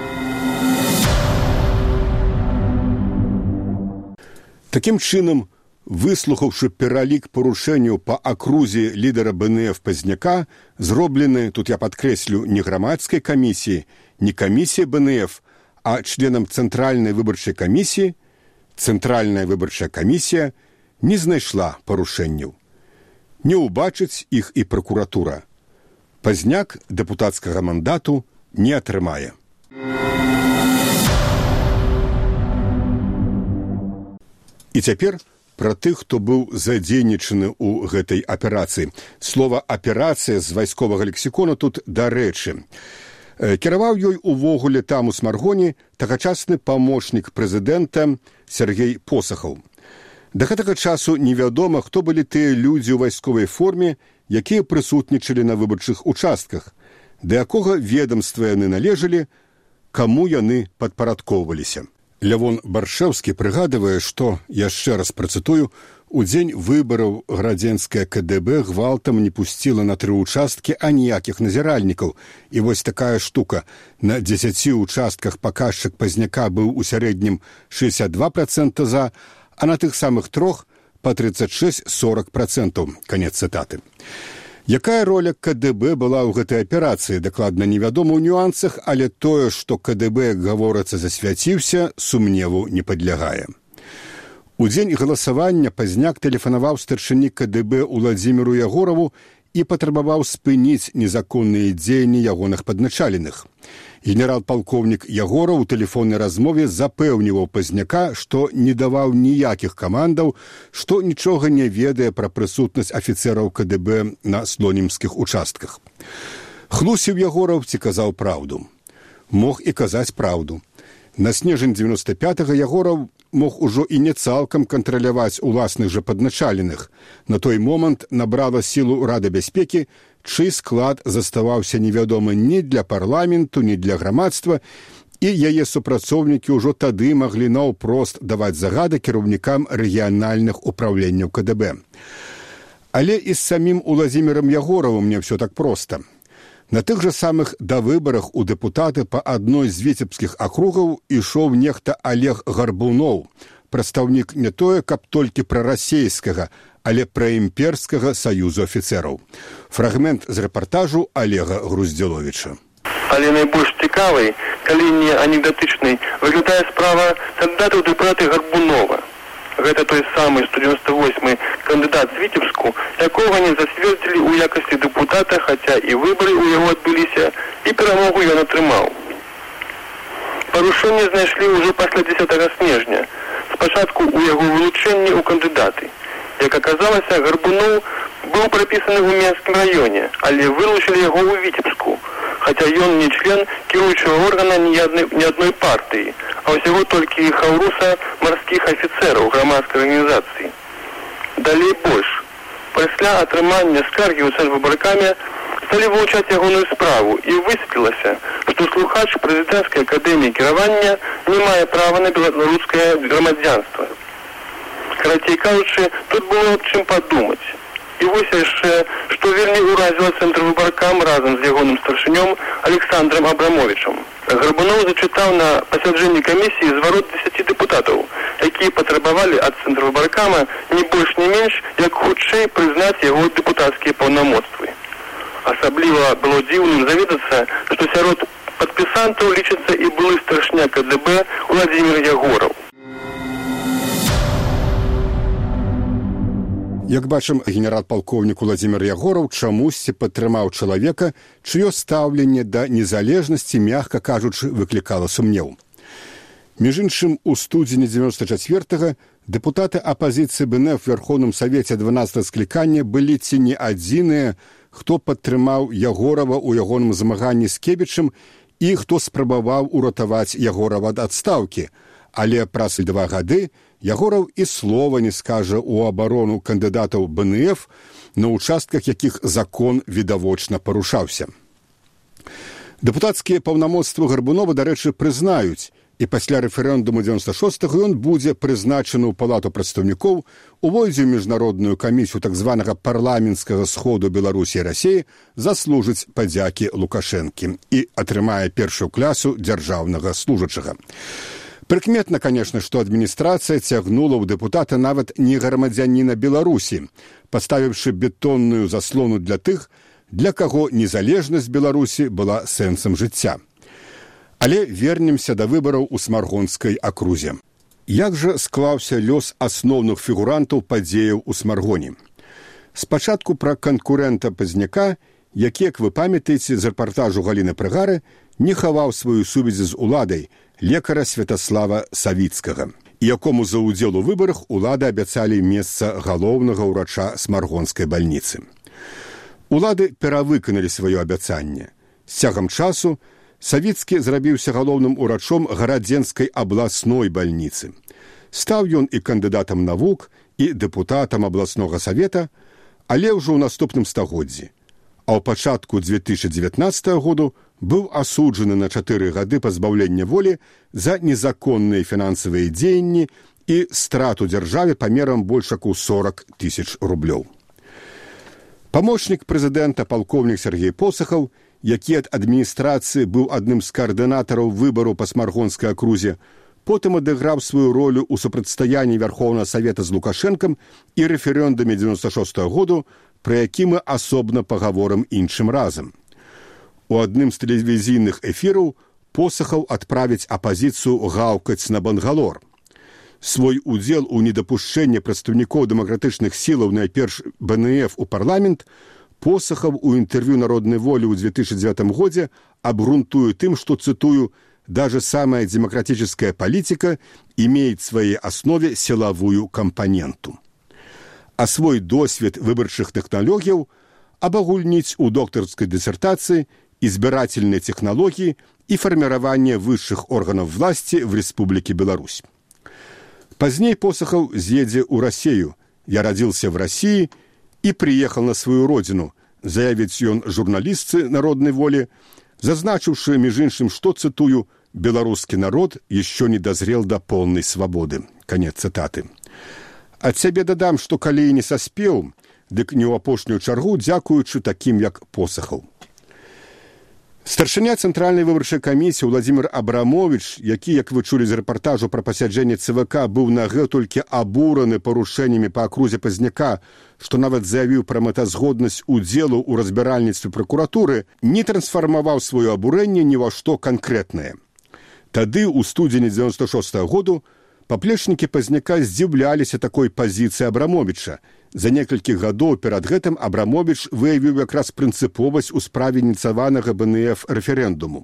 Такім чынам, выслухаўшы пералік парушэнняў па акрузе лідара БНФ Пазняка, зроблены, тут я падкрэслю, не грамадскай камісіі, не камісія БНФ, а членам Цэнтральнай выбарчай камісіі, Цэнтральная выбарчая камісія не знайшла парушэнняў. Не ўбачыць іх і пракуратура. Пазняк дэпутацкага мандату не атрымае. І цяпер пра тых, хто быў задзейнічаны ў гэтай аперацыі. Слова «аперацыя» з вайсковага лексікона тут дарэчы. Кіраваў ёй увогуле там у Смаргоні тагачасны памочнік прэзідэнта Сергей Посахаў. Да гэтага часу невядома, хто былі тыя людзі ў вайсковай форме, якія прысутнічалі на выбарчых участках, да якога ведамства яны належалі, каму яны падпарадкоўваліся. Лявон Баршэўскі прыгадывае, што, яшчэ раз працытую, у дзень выбараў градзенская КДБ гвалтам не пусціла на тры участкі аніякіх назіральнікаў. І вось такая штука. На дзесяці участках паказчык Пазняка быў у сярэднім шэсцьдзесят два процэнты за, а на тых самых трох па тридцать шесть - сорок процентов. Канец цытаты. Якая роля КДБ была ў гэтай аперацыі, дакладна невядома ў нюансах, але тое, што КДБ, як гаворыцца, засвяціўся, сумневу не падлягае. У дзень галасавання Пазняк тэлефанаваў старшыні КДБ Уладзіміру Ягораву і патрабаваў спыніць незаконныя дзеянні ягоных падначаленых. Генерал-палкоўнік Ягораў у тэлефоннай размове запэўніваў Пазняка, што не даваў ніякіх камандаў, што нічога не ведае пра прысутнасць афіцэраў КДБ на слонімскіх участках. Хлусіў Ягораў ці казаў праўду? Мог і казаць праўду. На снежань дзевяноста пятага Ягораў мог ужо і не цалкам кантраляваць уласных жа падначаленых. На той момант набрала сілу Рада бяспекі, чый склад заставаўся невядомы ні для парламенту, ні для грамадства, і яе супрацоўнікі ўжо тады маглі наўпрост даваць загады кіраўнікам рэгіянальных упраўленняў КДБ. Але і з самім Уладзімірам Ягоравым не ўсё так проста. На тых жа самых давыбарах у дэпутаты па адной з віцебскіх акругаў ішоў нехта Олег Гарбуноў, прадстаўнік не тое, каб толькі прарасейскага, але праімперскага саюзу афіцэраў. Фрагмент з рэпартажу Олега Груздзіловіча. Але найбольш цікавай, калі не анекдотычнай, выглядае справа кандыдата ў дэпутаты Гарбунова. Гэта той самы сто девяносто восьмы кандыдат з Віцебску, якога не засвердзілі ў якасці дэпутата, хаця і выбары ў яго адбыліся, і перамогу ён атрымаў. Парушэнне знайшлі ўжо пасля дзесятага снежня, спачатку ў яго вылучэнні ў кандыдаты. Як аказалася, Гарбуноў быў прапісаны ў Менскім раёне, але вылучылі яго ў Віцебску, хаця ён не член кіруючага органа ні адной, ні адной партыі, а ўсяго толькі хаўруса марскіх афіцэраў грамадскай арганізацыі. Далей больш. Пасля атрымання скаргі ў Цэнтрвыбаркаме сталі вывучаць ягоную справу, і высветлілася, што слухач прэзідэнцкай акадэміі кіравання не мае права на беларускае грамадзянства. Карацей кажучы, тут было аб чым падумаць. І вось яшчэ, што вельмі ўразіла Цэнтрвыбаркам разам з ягоным старшынём Александром Абрамовичам. Гарбуноў зачытаў на пасяджэнні камісіі зварот дзесяці дэпутатаў, якія патрабавалі ад Цэнтрвыбаркама не больш не менш, як хутчэй прызнаць яго дэпутацкія паўнамоцтвы. Асабліва было дзіўным заведацца, што сярод падпісантаў лічыцца і былы старшыня КДБ Уладзімір Ягораў. Як бачым, генерал-палкоўнік Уладзімір Ягораў чамусьці падтрымаў чалавека, чыё стаўленне да незалежнасці, мякка кажучы, выклікала сумнеў. Між іншым, у студзені дзевяноста чацвёртага дэпутаты апазіцыі БНФ у Верховным Савеце дванаццатага склікання былі ці не адзіныя, хто падтрымаў Ягорава ў ягоным змаганні з Кебічам і хто спрабаваў уратаваць Ягорава ад адстаўкі. Але праз два гады Ягораў і слова не скажа ў абарону кандыдатаў бэ эн эф, на ўчастках якіх закон відавочна парушаўся. Дэпутацкія паўнамоцтвы Гарбунова, дарэчы, прызнаюць, і пасля рэферэндуму дзевяносто шостага ён будзе прызначаны ў палату прадстаўнікоў, увойдзе ў міжнародную камісію так званага парламенцкага сходу Беларусі і Расіі, заслужыць падзякі Лукашэнкі і атрымае першую класу дзяржаўнага служачага. Прыкметна, конечно, што адміністрацыя цягнула ў дэпутата нават не грамадзяніна Беларусі, паставіўшы бетонную заслону для тых, для каго незалежнасць Беларусі была сэнсам жыцця. Але вернемся да выбараў у Смаргонскай акрузе. Як жа склаўся лёс асноўных фігурантаў падзеяў у Смаргоні? Спачатку пра канкурэнта Пазняка, які, як вы памятаеце з рэпартажу Галіны Прыгары, не хаваў сваю сувязь з уладай, лекара Святаслава Савіцкага, якому за ўдзел у выбарах улады абяцалі месца галоўнага ўрача Смаргонскай бальніцы. Улады перавыканалі сваё абяцанне. З цягам часу Савіцкі зрабіўся галоўным урачом Гарадзенскай абласной бальніцы. Стаў ён і кандыдатам навук, і дэпутатам абласнога савета, але ўжо ў наступным стагоддзі. А ў пачатку две тысячи дзевятнаццатага году быў асуджаны на чатыры гады пазбаўлення волі за незаконныя фінансавыя дзеянні і страту дзяржаве памерам больш як у сорок тысяч рублёў. Памочнік прэзідэнта палкоўнік Сергей Посахаў, які ад адміністрацыі быў адным з каардынатараў выбару па Смаргонскай акрузе, потым адыграў сваю ролю ў супрацьстаянні Вярхоўнага Савета з Лукашэнкам і рэферэндуме дзевяносто шостага году, пра які мы асобна пагаворым іншым разам. У адным з тэлевізійных эфіраў Посахаў адправіць апазіцыю гаўкаць на Бангалор. Свой удзел у недапушчэнні прадстаўнікоў дэмакратычных сілаў, найперш бэ эн эф у парламент, Посахаў у інтэрв'ю «Народнай волі» ў две тысячи девятом годзе абгрунтуе тым, што, цитую, «даже самая демократическая политика имеет в своей основе силовую компоненту». А свой досвед выбарчых тэхналогіяў абагульніць у доктарскай дысертацыі избирательные технологии и формирование высших органов власти в Республике Беларусь. Поздней Посахаў з'едзе ў Россию. «Я родился в России и приехал на свою родину», заявіць ён журналістцы «Народной воли», зазначыўшы, між іншым, што, цитую, «беларускі народ еще не дозрел до полной свободы». Конец цитаты. Ад сябе дадам, што калі і не саспеў, дык не ў апошнюю чаргу, дзякуючы такім, як Посахаў. Старшыня Цэнтральнай выбарчай камісіі Владзімір Абрамовіч, які, як вы чулі з рэпартажу пра пасяджэнне ЦВК, быў нагэтулькі абураны парушэннямі па акрузе Пазняка, што нават заявіў пра мэтазгоднасць удзелу ў разбіральніцтве пракуратуры, не трансфармаваў сваё абурэнне ні ва што канкрэтнае. Тады, у студзені дзевяносто шостага году, паплечнікі Пазняка здзіўляліся такой пазіцыі Абрамовіча. За некалькі гадоў перад гэтым Абрамовіч выявіў якраз прынцыповасць у справе ініцыяванага бэ эн эф рэферэндуму.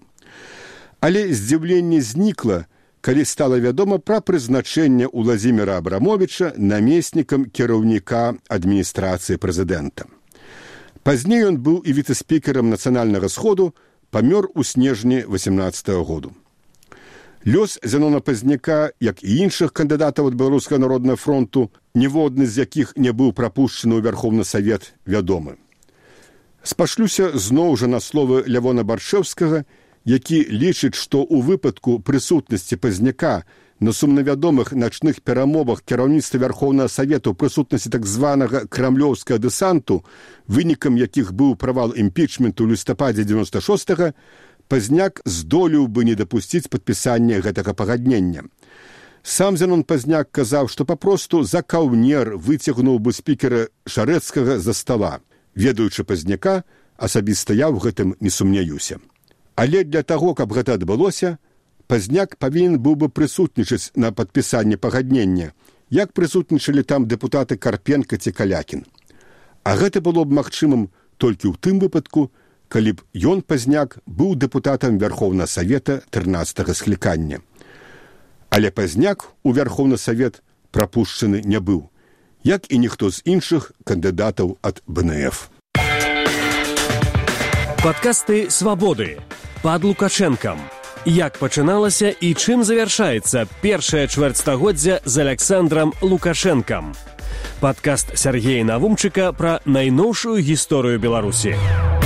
Але здзіўленне знікла, калі стала вядома пра прызначэнне Владзіміра Абрамовіча намеснікам кіраўніка адміністрацыі прэзідэнта. Пазней ён быў і віцэ-спікерам Нацыянальнага сходу, памёр у снежні васемнаццатага году. Лёс Зянона Пазняка, як і іншых кандыдатаў ад Беларускага народнага фронту, ніводны з якіх не быў прапушчаны ў Вярхоўны Савет, вядомы. Спашлюся зноў жа на словы Лявона Баршэўскага, які лічыць, што ў выпадку прысутнасці Пазняка на сумнавядомых начных перамовах кіраўніцтва Вярхоўнага Савету ў прысутнасці так званага крамлёўскага дэсанту, вынікам якіх быў правал імпічменту ў лістападзе дзевяносто шостага, Пазняк здолеў бы не дапусціць падпісання гэтага пагаднення. Сам Зянон Пазняк казаў, што папросту за каўнер выцягнуў бы спікера Шарэцкага за стала. Ведаючы Пазняка, асабіста я ў гэтым не сумняюся. Але для таго, каб гэта адбылося, Пазняк павінен быў бы прысутнічаць на падпісанні пагаднення, як прысутнічалі там дэпутаты Карпенка ці Калякін. А гэта было б магчымым толькі ў тым выпадку, калі б ён, Пазняк, быў дэпутатам Вярхоўнага Савета трынаццатага склікання. Але Пазняк у Вярхоўны Савет прапушчаны не быў, як і ніхто з іншых кандыдатаў ад бэ эн эф. Падкасты «Свабоды» пад Лукашэнкам. Як пачыналася і чым завяршаецца першае чвэрцьстагоддзя з Александрам Лукашэнкам? Падкаст Сергея Навумчыка пра найноўшую гісторыю Беларусі.